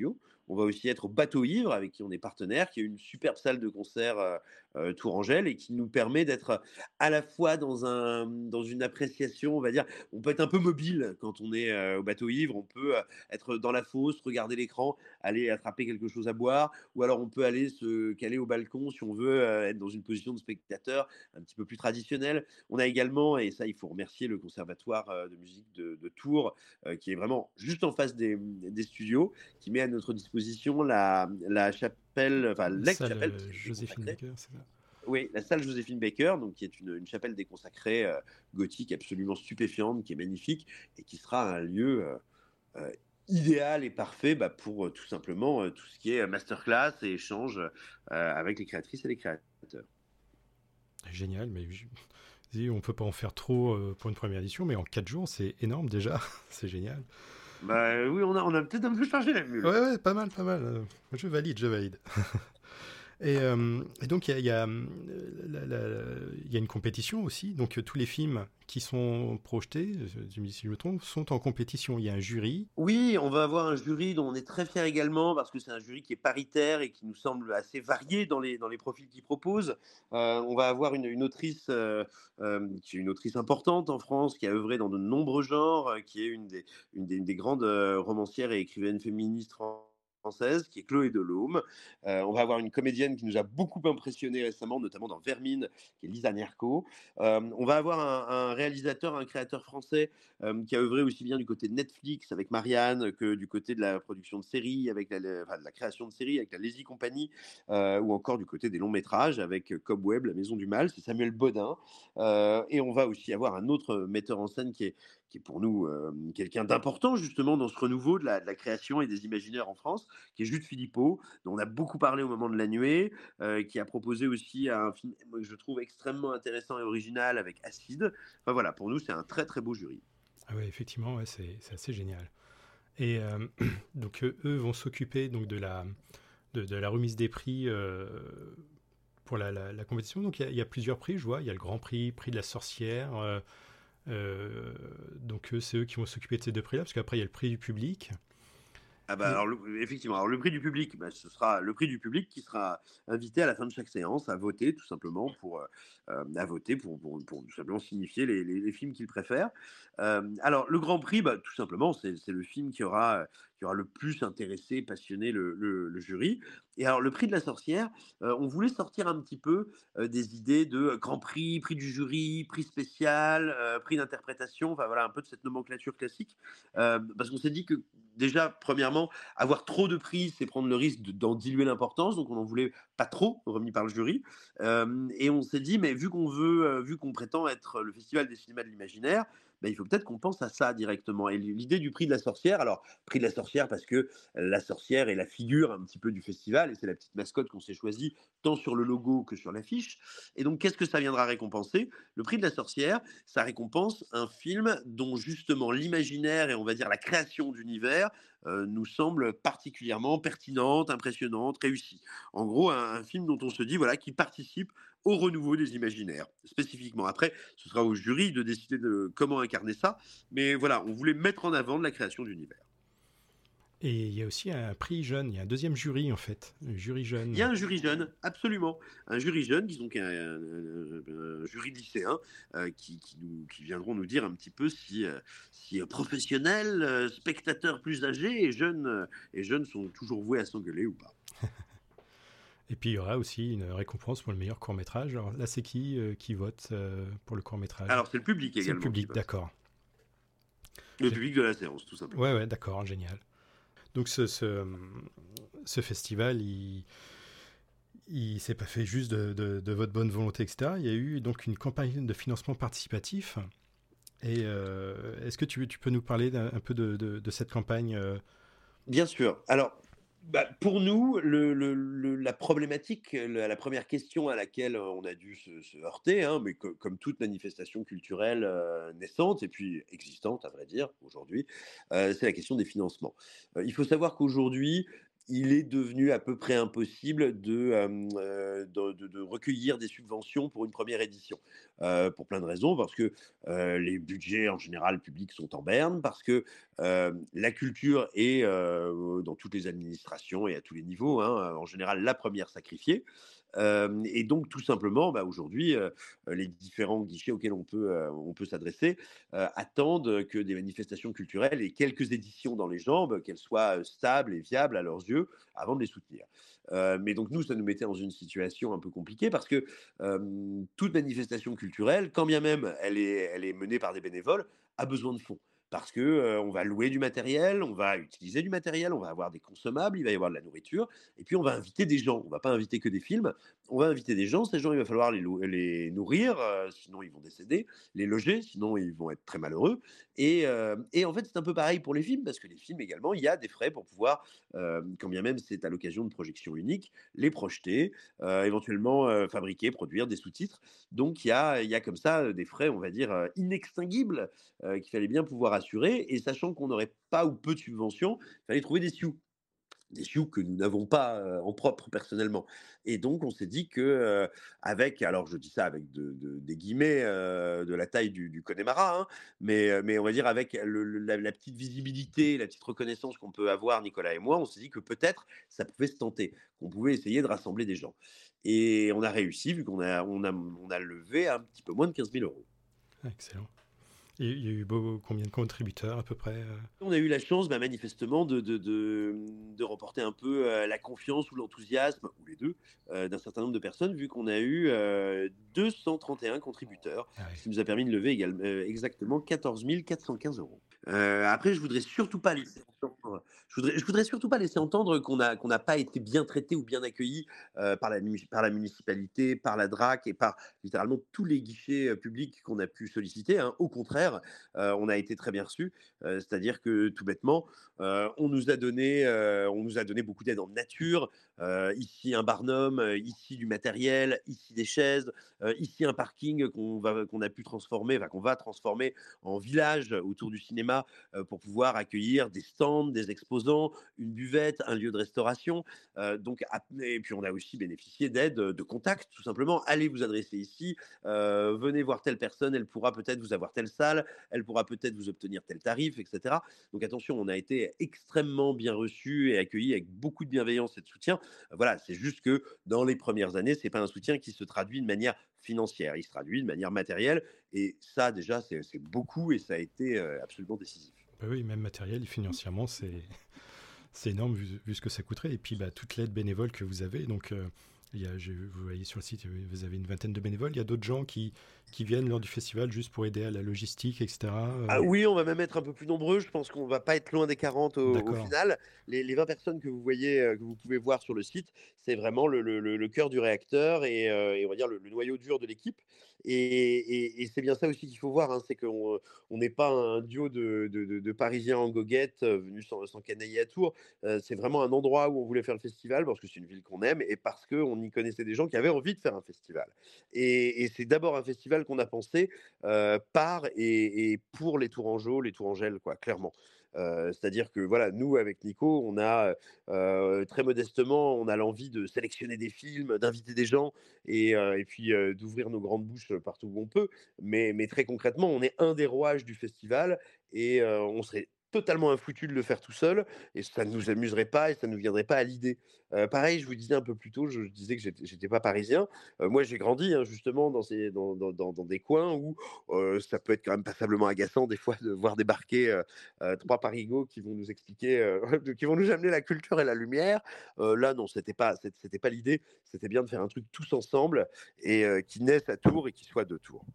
On va aussi être au Bateau Ivre, avec qui on est partenaire, qui est une superbe salle de concert euh, euh, Tourangelle et qui nous permet d'être à la fois dans, un, dans une appréciation, on va dire, on peut être un peu mobile quand on est euh, au Bateau Ivre, on peut euh, être dans la fosse, regarder l'écran, aller attraper quelque chose à boire, ou alors on peut aller se caler au balcon si on veut euh, être dans une position de spectateur un petit peu plus traditionnelle. On a également, et ça il faut remercier le Conservatoire euh, de musique de, de Tours, euh, qui est vraiment juste en face des, des studios, qui met à notre disposition la, la chapelle, enfin l'ex-chapelle. Euh, Joséphine Baker, c'est ça? Oui, la salle Joséphine Baker, donc, qui est une, une chapelle déconsacrée euh, gothique absolument stupéfiante, qui est magnifique, et qui sera un lieu euh, euh, idéal et parfait bah, pour euh, tout simplement euh, tout ce qui est masterclass et échange euh, avec les créatrices et les créateurs. Génial, mais je... on peut pas en faire trop euh, pour une première édition, mais en quatre jours, c'est énorme déjà, c'est génial. Bah oui, on a, on a peut-être un peu chargé la mule. Ouais, ouais, pas mal, pas mal. Je valide, je valide. Et, euh, et donc, il y, y, y a une compétition aussi. Donc, tous les films qui sont projetés, si je me trompe, sont en compétition. Il y a un jury. Oui, on va avoir un jury dont on est très fiers également, parce que c'est un jury qui est paritaire et qui nous semble assez varié dans les, dans les profils qu'il propose. Euh, on va avoir une, une autrice euh, euh, qui est une autrice importante en France, qui a œuvré dans de nombreux genres, euh, qui est une des, une des, une des grandes euh, romancières et écrivaines féministes françaises, française, qui est Chloé Delhomme. Euh, on va avoir une comédienne qui nous a beaucoup impressionné récemment, notamment dans Vermine, qui est Lisa Nerco. Euh, on va avoir un, un réalisateur, un créateur français euh, qui a œuvré aussi bien du côté de Netflix avec Marianne que du côté de la production de séries, avec la, enfin, de la création de séries avec la Lazy Company, euh, ou encore du côté des longs métrages avec Cobweb, La Maison du Mal, c'est Samuel Bodin. Euh, et on va aussi avoir un autre metteur en scène qui est, qui est pour nous euh, quelqu'un d'important justement dans ce renouveau de la, de la création et des imaginaires en France, qui est Jude Philippot, dont on a beaucoup parlé au moment de La Nuée, euh, qui a proposé aussi un film que je trouve extrêmement intéressant et original avec Acide. Enfin voilà, pour nous, c'est un très très beau jury. Ah ouais, effectivement, ouais, c'est, c'est assez génial. Et euh, donc euh, eux vont s'occuper donc de la, de, de la remise des prix euh, pour la, la, la compétition. Donc il y, y a plusieurs prix, je vois. Il y a le Grand Prix, Prix de la Sorcière. Euh, euh, donc eux, c'est eux qui vont s'occuper de ces deux prix-là, parce qu'après il y a le prix du public. Ah bah alors, le, effectivement, alors le prix du public, bah, ce sera le prix du public qui sera invité à la fin de chaque séance à voter tout simplement pour, euh, à voter pour, pour, pour tout simplement signifier les, les, les films qu'il préfère. Euh, alors le Grand Prix, bah, tout simplement, c'est, c'est le film qui aura, qui aura le plus intéressé, passionné le, le, le jury. Et alors le prix de la sorcière, euh, on voulait sortir un petit peu euh, des idées de Grand Prix, prix du jury, prix spécial, euh, prix d'interprétation, enfin voilà un peu de cette nomenclature classique, euh, parce qu'on s'est dit que déjà, premièrement, avoir trop de prix, c'est prendre le risque de, d'en diluer l'importance, donc on n'en voulait pas trop, remis par le jury. Euh, et on s'est dit, mais vu qu'on veut, euh, vu qu'on prétend être le Festival des cinémas de l'imaginaire, ben, il faut peut-être qu'on pense à ça directement. Et l'idée du prix de la sorcière, alors, prix de la sorcière parce que la sorcière est la figure un petit peu du festival, et c'est la petite mascotte qu'on s'est choisie, tant sur le logo que sur l'affiche. Et donc, qu'est-ce que ça viendra récompenser ? Le prix de la sorcière, ça récompense un film dont justement l'imaginaire et on va dire la création d'univers euh, nous semble particulièrement pertinente, impressionnante, réussie. En gros, un, un film dont on se dit voilà, qu'il participe au renouveau des imaginaires, spécifiquement. Après, ce sera au jury de décider de comment incarner ça, mais voilà, on voulait mettre en avant de la création d'univers. Et il y a aussi un prix jeune, il y a un deuxième jury en fait, un jury jeune. Il y a un jury jeune, absolument. Un jury jeune, disons qu'un un, un, un jury lycéen, euh, qui, qui, nous, qui viendront nous dire un petit peu si, euh, si euh, professionnels, euh, spectateurs plus âgés et jeunes, euh, et jeunes sont toujours voués à s'engueuler ou pas. Et puis il y aura aussi une récompense pour le meilleur court-métrage. Alors là, c'est qui euh, qui vote euh, pour le court-métrage ? Alors c'est le public également. C'est le public, d'accord. Le public de la séance, tout simplement. Ouais, ouais, d'accord, génial. Donc ce, ce, ce festival, il ne s'est pas fait juste de, de, de votre bonne volonté, et cetera. Il y a eu donc une campagne de financement participatif. Et euh, est-ce que tu, tu peux nous parler d'un, un peu de, de, de cette campagne euh... Bien sûr. Alors, bah, pour nous, le, le, le, la problématique, le, la première question à laquelle on a dû se, se heurter, hein, mais que, comme toute manifestation culturelle euh, naissante et puis existante, à vrai dire, aujourd'hui, euh, c'est la question des financements. Euh, il faut savoir qu'aujourd'hui, il est devenu à peu près impossible de, euh, de, de, de recueillir des subventions pour une première édition. Euh, pour plein de raisons, parce que euh, les budgets en général publics sont en berne, parce que euh, la culture est euh, dans toutes les administrations et à tous les niveaux, hein, en général la première sacrifiée. Euh, et donc, tout simplement, bah, aujourd'hui, euh, les différents guichets auxquels on peut, euh, on peut s'adresser euh, attendent que des manifestations culturelles aient quelques éditions dans les jambes, qu'elles soient stables et viables à leurs yeux, avant de les soutenir. Euh, mais donc, nous, ça nous mettait dans une situation un peu compliquée, parce que euh, toute manifestation culturelle, quand bien même elle est, elle est menée par des bénévoles, a besoin de fonds. Parce qu'on euh, va louer du matériel, on va utiliser du matériel, on va avoir des consommables, il va y avoir de la nourriture, et puis on va inviter des gens. On ne va pas inviter que des films, on va inviter des gens. Ces gens, il va falloir les, les nourrir, euh, sinon ils vont décéder, les loger, sinon ils vont être très malheureux. Et, euh, et en fait, c'est un peu pareil pour les films, parce que les films également, il y a des frais pour pouvoir, euh, quand bien même c'est à l'occasion de projections uniques, les projeter, euh, éventuellement euh, fabriquer, produire des sous-titres. Donc il y a, il y a comme ça des frais, on va dire, euh, inextinguibles, euh, qu'il fallait bien pouvoir assurer, et sachant qu'on n'aurait pas ou peu de subventions, il fallait trouver des sioux. Des sioux que nous n'avons pas euh, en propre personnellement. Et donc, on s'est dit que euh, avec, alors je dis ça avec de, de, des guillemets euh, de la taille du, du Connemara, hein, mais, mais on va dire avec le, la, la petite visibilité, la petite reconnaissance qu'on peut avoir, Nicolas et moi, on s'est dit que peut-être ça pouvait se tenter, qu'on pouvait essayer de rassembler des gens. Et on a réussi, vu qu'on a, on a, on a levé un petit peu moins de quinze mille euros. Excellent. Il y a eu beau, combien de contributeurs à peu près? On a eu la chance, bah, manifestement, de, de, de, de remporter un peu euh, la confiance ou l'enthousiasme, ou les deux, euh, d'un certain nombre de personnes, vu qu'on a eu euh, deux cent trente et un contributeurs, ah oui. Ce qui nous a permis de lever également, euh, exactement quatorze mille quatre cent quinze euros. Euh, après, je voudrais surtout pas laisser entendre, je voudrais, je voudrais surtout pas laisser entendre qu'on a qu'on n'a pas été bien traité ou bien accueilli euh, par la par la municipalité, par la D R A C et par littéralement tous les guichets euh, publics qu'on a pu solliciter. Hein. Au contraire, euh, on a été très bien reçus. Euh, c'est-à-dire que tout bêtement, euh, on nous a donné, euh, on nous a donné beaucoup d'aide en nature. Euh, ici un barnum, euh, ici du matériel, ici des chaises, euh, ici un parking qu'on va qu'on a pu transformer, enfin qu'on va transformer en village autour du cinéma euh, pour pouvoir accueillir des stands, des exposants, une buvette, un lieu de restauration. Euh, donc et puis on a aussi bénéficié d'aide, de contacts, tout simplement. Allez vous adresser ici, euh, venez voir telle personne, elle pourra peut-être vous avoir telle salle, elle pourra peut-être vous obtenir tel tarif, et cetera. Donc attention, on a été extrêmement bien reçus et accueillis avec beaucoup de bienveillance et de soutien. Voilà, c'est juste que dans les premières années, c'est pas un soutien qui se traduit de manière financière, il se traduit de manière matérielle, et ça déjà c'est, c'est beaucoup et ça a été euh, absolument décisif. Bah oui, même matériel et financièrement, c'est, c'est énorme vu, vu ce que ça coûterait, et puis bah, toute l'aide bénévole que vous avez, donc euh, il y a, je, vous voyez sur le site, vous avez une vingtaine de bénévoles, il y a d'autres gens qui, qui viennent lors du festival juste pour aider à la logistique, et cetera. Ah oui, on va même être un peu plus nombreux, je pense qu'on va pas être loin des quarante au, au final. Les, les vingt personnes que vous voyez, que vous pouvez voir sur le site, c'est vraiment le, le, le cœur du réacteur et, euh, et on va dire le, le noyau dur de l'équipe. Et, et, et c'est bien ça aussi qu'il faut voir, hein, c'est qu'on n'est pas un duo de, de, de, de Parisiens en goguette euh, venus sans, sans canailler à Tours. Euh, c'est vraiment un endroit où on voulait faire le festival parce que c'est une ville qu'on aime et parce qu'on y connaissait des gens qui avaient envie de faire un festival. Et, et c'est d'abord un festival qu'on a pensé euh, par et, et pour les Tourangeaux, les Tourangelles, quoi, clairement. Euh, c'est-à-dire que voilà, nous avec Nico, on a euh, très modestement, on a l'envie de sélectionner des films, d'inviter des gens et, euh, et puis euh, d'ouvrir nos grandes bouches partout où on peut. Mais, mais très concrètement, on est un des rouages du festival et euh, on serait totalement infoutu de le faire tout seul et ça ne nous amuserait pas et ça ne nous viendrait pas à l'idée. Euh, pareil, je vous disais un peu plus tôt, je, je disais que j'étais, j'étais pas parisien. Euh, moi, j'ai grandi hein, justement dans, ces, dans, dans, dans, dans des coins où euh, ça peut être quand même passablement agaçant des fois de voir débarquer euh, euh, trois parigots qui vont nous expliquer, euh, qui vont nous amener la culture et la lumière. Euh, là, non, c'était pas, c'était, c'était pas l'idée. C'était bien de faire un truc tous ensemble et euh, qui naisse à Tours et qui soit de Tours.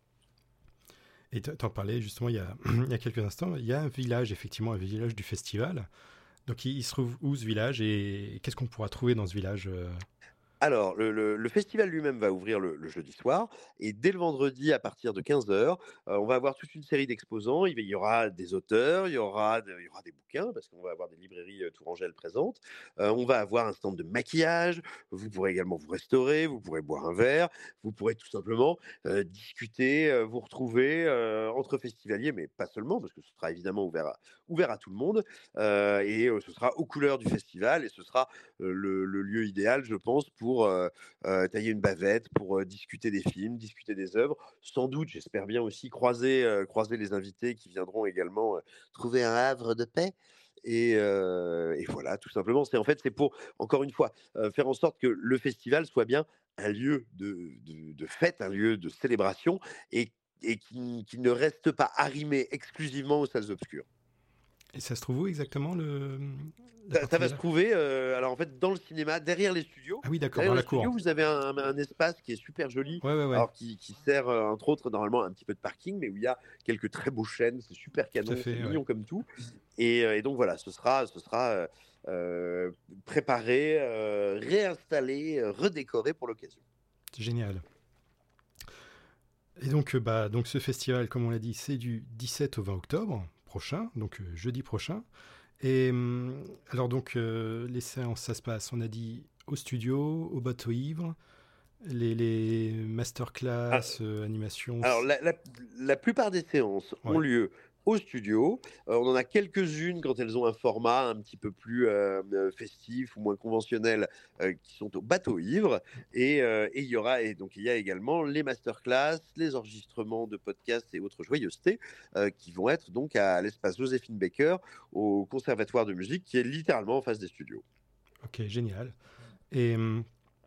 Et tu en parlais justement il y, a, il y a quelques instants, il y a un village, effectivement, un village du festival. Donc il, il se trouve où ce village et qu'est-ce qu'on pourra trouver dans ce village euh... Alors, le, le- le festival lui-même va ouvrir le, le jeudi soir et dès le vendredi à partir de quinze heures, euh, on va avoir toute une série d'exposants. Il va- il y aura des auteurs, il y aura, de- il y aura des bouquins parce qu'on va avoir des librairies euh, Tourangelle présentes. Euh, on va avoir un stand de maquillage. Vous pourrez également vous restaurer, vous pourrez boire un verre, vous pourrez tout simplement euh, discuter, euh, vous retrouver euh, entre festivaliers, mais pas seulement parce que ce sera évidemment ouvert à, ouvert à tout le monde. Euh, et euh, ce sera aux couleurs du festival et ce sera euh, le, le lieu idéal, je pense, pour euh, euh, tailler une bavette, pour euh, discuter des films, discuter des œuvres. Sans doute, j'espère bien aussi croiser, euh, croiser les invités qui viendront également euh, trouver un havre de paix. Et, euh, et voilà, tout simplement. C'est en fait, c'est pour encore une fois euh, faire en sorte que le festival soit bien un lieu de, de, de fête, un lieu de célébration, et, et qui, qui ne reste pas arrimé exclusivement aux salles obscures. Et ça se trouve où exactement le la Ça, partie ça va là se trouver, euh, alors en fait, dans le cinéma, derrière les studios. Ah oui, d'accord, Derrière dans le la cour. studio, vous avez un, un espace qui est super joli, Ouais, ouais, ouais. alors qui, qui sert euh, entre autres normalement un petit peu de parking, mais où il y a quelques très beaux chênes, c'est super canon, fait, c'est ouais. mignon comme tout. Et, euh, et donc voilà, ce sera, ce sera euh, euh, préparé, euh, réinstallé, euh, redécoré pour l'occasion. C'est génial. Et donc, euh, bah, donc ce festival, comme on l'a dit, c'est du dix-sept au vingt octobre prochain, donc euh, jeudi prochain. Et hum, alors donc, euh, les séances, ça se passe, on a dit, au studio, au bateau ivre, les, les masterclass, Ah. euh, animations. Alors, la, la- la plupart des séances ont Ouais. lieu au studio. Euh, on en a quelques-unes quand elles ont un format un petit peu plus euh, euh, festif ou moins conventionnel euh, qui sont au bateau ivre. Et euh, et il y aura, et donc il y a également les masterclass, les enregistrements de podcasts et autres joyeusetés euh, qui vont être donc à l'espace Joséphine Baker au Conservatoire de musique qui est littéralement en face des studios. Ok, génial. Et, hum,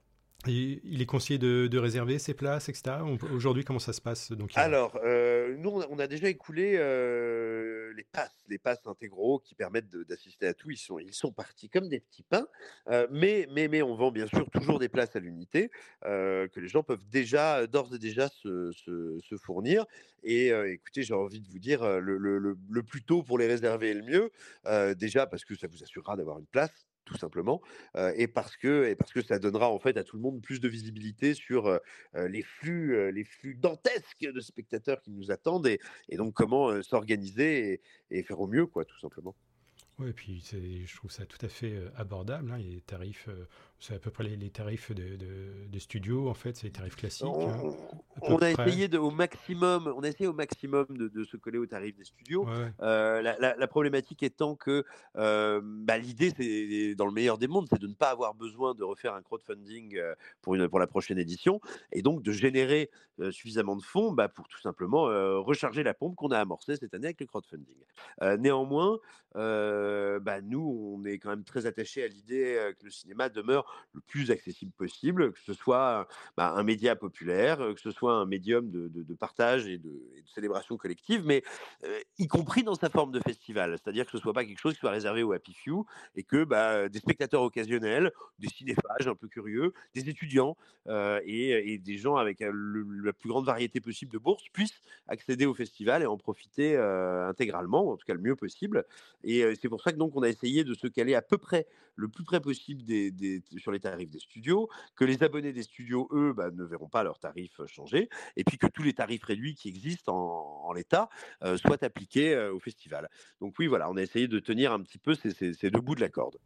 et il est conseillé de, de réserver ses places, et cetera. On peut- Aujourd'hui, comment ça se passe donc, il y a- Alors, euh, nous, on a, on a déjà écoulé euh, les passes, les passes intégraux qui permettent de- d'assister à tout. Ils sont, ils sont partis comme des petits pains. Euh, mais, mais, mais on vend bien sûr toujours des places à l'unité euh, que les gens peuvent déjà, euh, d'ores et déjà, se, se- se fournir. Et euh, écoutez, j'ai envie de vous dire, euh, le, le- le- le plus tôt pour les réserver est le mieux. Euh, déjà parce que ça vous assurera d'avoir une place, tout simplement, euh, et parce que et parce que ça donnera en fait à tout le monde plus de visibilité sur euh, euh, les flux euh, les flux dantesques de spectateurs qui nous attendent et, et donc comment euh, s'organiser et, et faire au mieux, quoi, tout simplement. Ouais, et puis c'est- je trouve ça tout à fait euh, abordable. Hein. Il y a des tarifs, euh, c'est à peu près les, les tarifs de, de, des studios, en fait, c'est les tarifs classiques. On, hein, à peu on a près. essayé de, au maximum, on a essayé au maximum de, de se coller au tarif des studios. Ouais, ouais. Euh, la, la- la problématique étant que euh, bah, l'idée, c'est dans le meilleur des mondes, c'est de ne pas avoir besoin de refaire un crowdfunding euh, pour, une, pour la prochaine édition et donc de générer euh, suffisamment de fonds bah, pour tout simplement euh, recharger la pompe qu'on a amorcée cette année avec le crowdfunding. Euh, néanmoins, euh, bah, nous, on est quand même très attachés à l'idée euh, que le cinéma demeure le plus accessible possible, que ce soit bah, un média populaire, euh, que ce soit un médium de, de- de partage et de, et de célébration collective, mais euh, y compris dans sa forme de festival. C'est-à-dire que ce ne soit pas quelque chose qui soit réservé aux happy few et que bah, des spectateurs occasionnels, des cinéphages un peu curieux, des étudiants euh, et, et des gens avec euh, le- la plus grande variété possible de bourses puissent accéder au festival et en profiter euh, intégralement, en tout cas le mieux possible. Et euh, c'est pour ça que donc on a essayé de se caler à peu près le plus près possible des, des- sur les tarifs des studios, que les abonnés des studios, eux, bah, ne verront pas leurs tarifs euh, changer, et puis que tous les tarifs réduits qui existent en, en l'état euh, soient appliqués euh, au festival. Donc oui, voilà, on a essayé de tenir un petit peu ces, ces- ces deux bouts de la corde.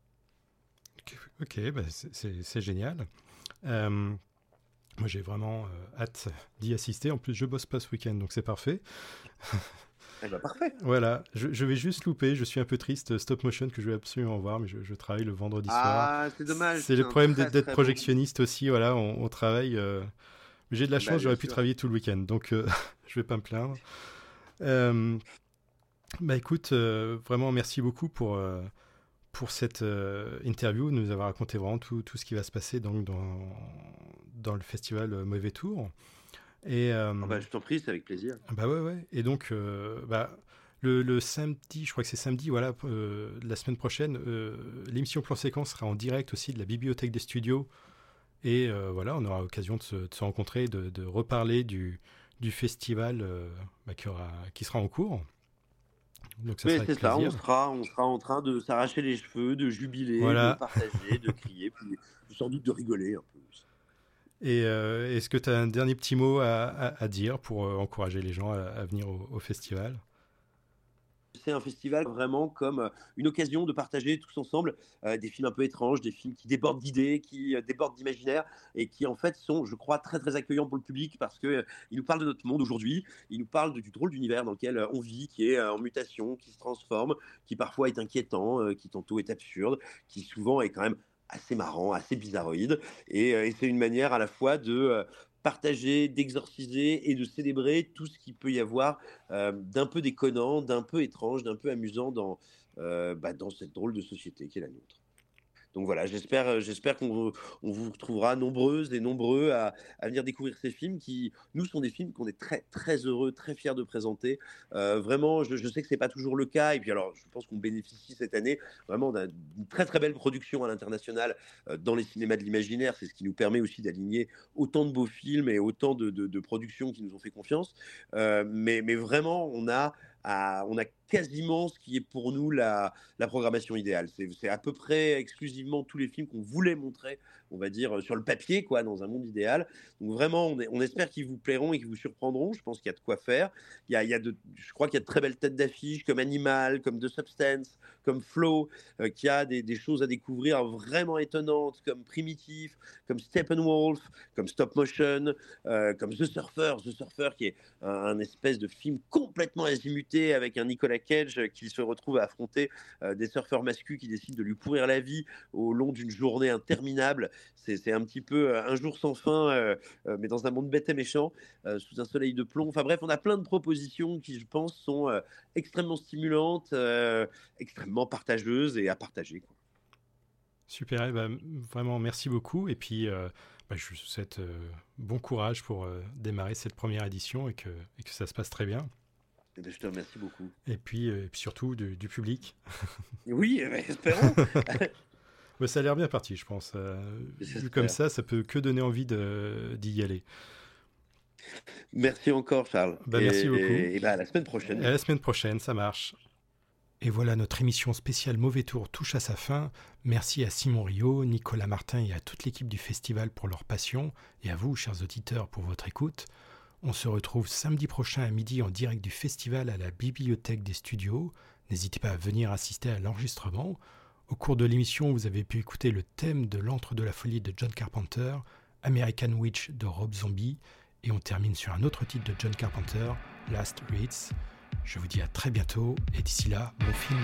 Ok, bah, c'est- c'est c'est génial. Euh, moi, j'ai vraiment euh, hâte d'y assister. En plus, je bosse pas ce week-end, donc c'est parfait. Eh ben, parfait. Voilà, je, je vais juste louper. Je suis un peu triste. Stop motion que je vais absolument voir, mais je, je travaille le vendredi soir. Ah, c'est dommage. C'est le un problème très, d'être d'être très bon- projectionniste aussi. Voilà, on, on travaille. euh, mais j'ai de la Bah, chance, bien j'aurais pu sûr. travailler tout le week-end, donc euh, je vais pas me plaindre. Euh, bah écoute, euh, vraiment merci beaucoup pour euh, pour cette euh, interview, nous avoir raconté vraiment tout, tout ce qui va se passer donc dans dans le festival euh, Mauvais Tour. Et euh, Ah bah, je t'en prie, c'est avec plaisir. bah ouais ouais. Et donc euh, bah le, le samedi, je crois que c'est samedi, voilà, euh, la semaine prochaine, euh, l'émission Plan Séquence sera en direct aussi de la bibliothèque des studios. Et euh, voilà, on aura l'occasion de se, de se rencontrer, de, de reparler du, du festival euh, bah, qui, aura, qui sera en cours. Donc ça Mais sera c'est avec ça, on plaisir. sera, on sera en train de s'arracher les cheveux, de jubiler, Voilà. de partager, de crier. Puis, sans doute de rigoler un peu aussi. Et euh, est-ce que tu as un dernier petit mot à, à, à dire pour euh, encourager les gens à, à venir au, au festival ? C'est un festival vraiment comme une occasion de partager tous ensemble euh, des films un peu étranges, des films qui débordent d'idées, qui euh, débordent d'imaginaire et qui en fait sont, je crois, très très accueillants pour le public parce qu'ils euh, nous parlent de notre monde aujourd'hui, ils nous parlent de, du drôle d'univers dans lequel euh, on vit, qui est euh, en mutation, qui se transforme, qui parfois est inquiétant, euh, qui tantôt est absurde, qui souvent est quand même assez marrant, assez bizarroïde et, euh, et c'est une manière à la fois de... Euh, partager, d'exorciser et de célébrer tout ce qu'il peut y avoir euh, d'un peu déconnant, d'un peu étrange, d'un peu amusant dans, euh, bah, dans cette drôle de société qui est la nôtre. Donc voilà, j'espère, j'espère qu'on on vous retrouvera nombreuses et nombreux à, à venir découvrir ces films qui, nous, sont des films qu'on est très, très heureux, très fiers de présenter. Euh, vraiment, je, je sais que ce n'est pas toujours le cas. Et puis alors, je pense qu'on bénéficie cette année vraiment d'une très, très belle production à l'international euh, dans les cinémas de l'imaginaire. C'est ce qui nous permet aussi d'aligner autant de beaux films et autant de, de, de productions qui nous ont fait confiance. Euh, mais, mais vraiment, on a... À, on a quasiment ce qui est pour nous la, la programmation idéale. C'est, c'est à peu près exclusivement tous les films qu'on voulait montrer, on va dire, sur le papier, quoi, dans un monde idéal. Donc vraiment, on, est, on espère qu'ils vous plairont et qu'ils vous surprendront. Je pense qu'il y a de quoi faire. Il y a, il y a de, je crois qu'il y a de très belles têtes d'affiche, comme Animal, comme The Substance, comme Flow, euh, qui a des, des choses à découvrir vraiment étonnantes, comme Primitif, comme Steppenwolf, comme Stop Motion, euh, comme The Surfer. The Surfer, qui est un, un espèce de film complètement azimuté avec un Nicolas Cage qui se retrouve à affronter euh, des surfeurs masculins qui décident de lui pourrir la vie au long d'une journée interminable. C'est, c'est un petit peu euh, un jour sans fin, euh, euh, mais dans un monde bête et méchant, euh, sous un soleil de plomb. Enfin bref, on a plein de propositions qui, je pense, sont euh, extrêmement stimulantes, euh, extrêmement partageuses et à partager, quoi. Super, eh ben, vraiment merci beaucoup. Et puis, euh, bah, je vous souhaite euh, bon courage pour euh, démarrer cette première édition et que, et que ça se passe très bien. Eh bien, je te remercie beaucoup. Et puis, euh, et puis surtout du, du public. Oui, mais espérons. bah, ça a l'air bien parti, je pense. Euh, vu comme ça, ça peut que donner envie de, d'y aller. Merci encore, Charles. Bah, et, merci beaucoup. Et, et bah, à la semaine prochaine. À la semaine prochaine, ça marche. Et voilà, notre émission spéciale Mauvais Tour touche à sa fin. Merci à Simon Rio, Nicolas Martin et à toute l'équipe du festival pour leur passion, et à vous, chers auditeurs, pour votre écoute. On se retrouve samedi prochain à midi en direct du festival à la Bibliothèque des Studios. N'hésitez pas à venir assister à l'enregistrement. Au cours de l'émission, vous avez pu écouter le thème de l'Antre de la Folie de John Carpenter, American Witch de Rob Zombie, et on termine sur un autre titre de John Carpenter, Last Reads. Je vous dis à très bientôt, et d'ici là, bon film.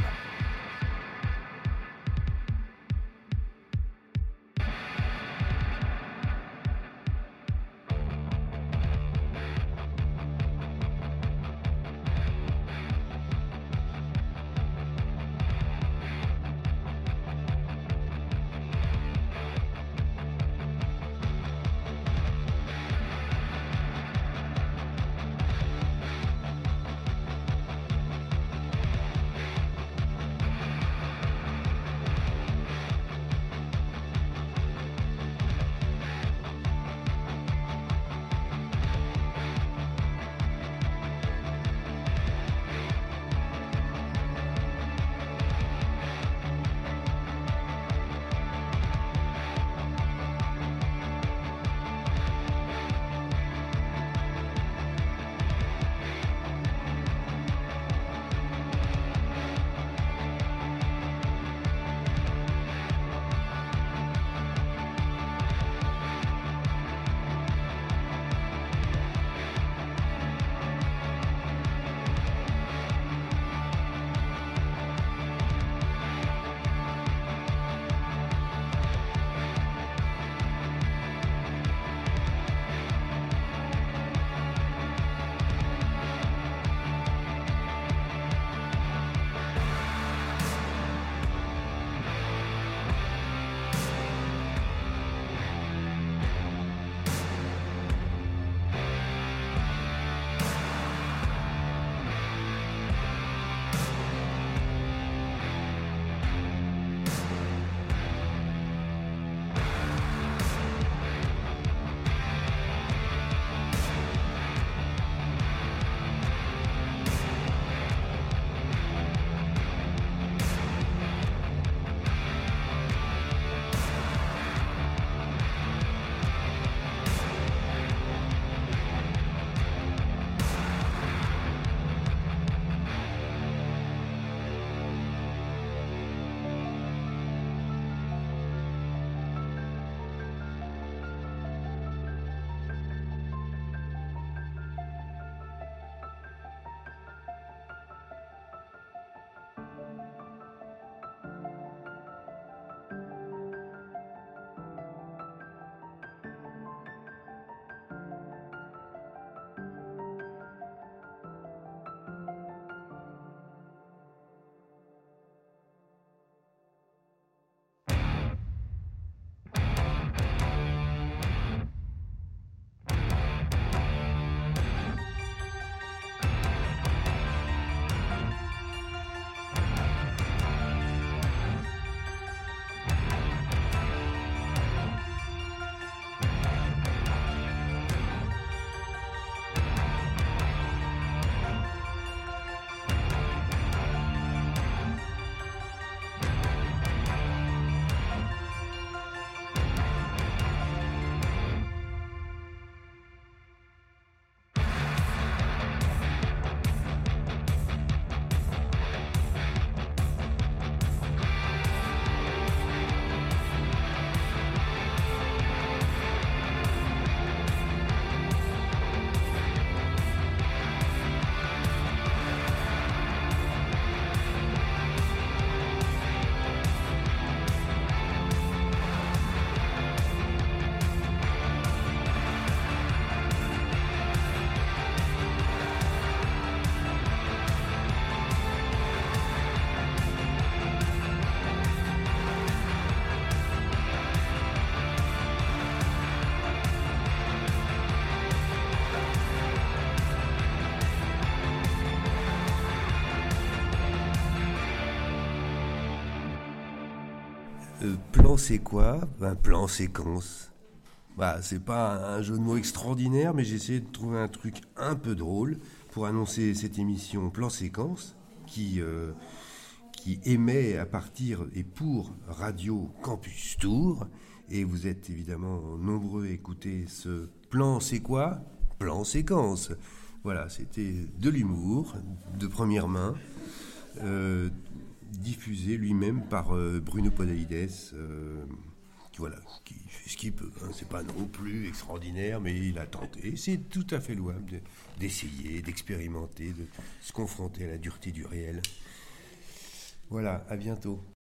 plan, c'est quoi? Un plan séquence. Bah, c'est pas un jeu de mots extraordinaire, mais j'ai essayé de trouver un truc un peu drôle pour annoncer cette émission Plan Séquence qui, euh, qui émet à partir et pour Radio Campus Tour. Et vous êtes évidemment nombreux à écouter ce plan, c'est quoi? Plan Séquence. Voilà, c'était de l'humour, de première main, euh, diffusé lui-même par euh, Bruno Podalides, euh, qui, voilà, qui fait ce qu'il peut. Hein. C'est pas non plus extraordinaire, mais il a tenté. C'est tout à fait louable de, d'essayer, d'expérimenter, de se confronter à la dureté du réel. Voilà, à bientôt.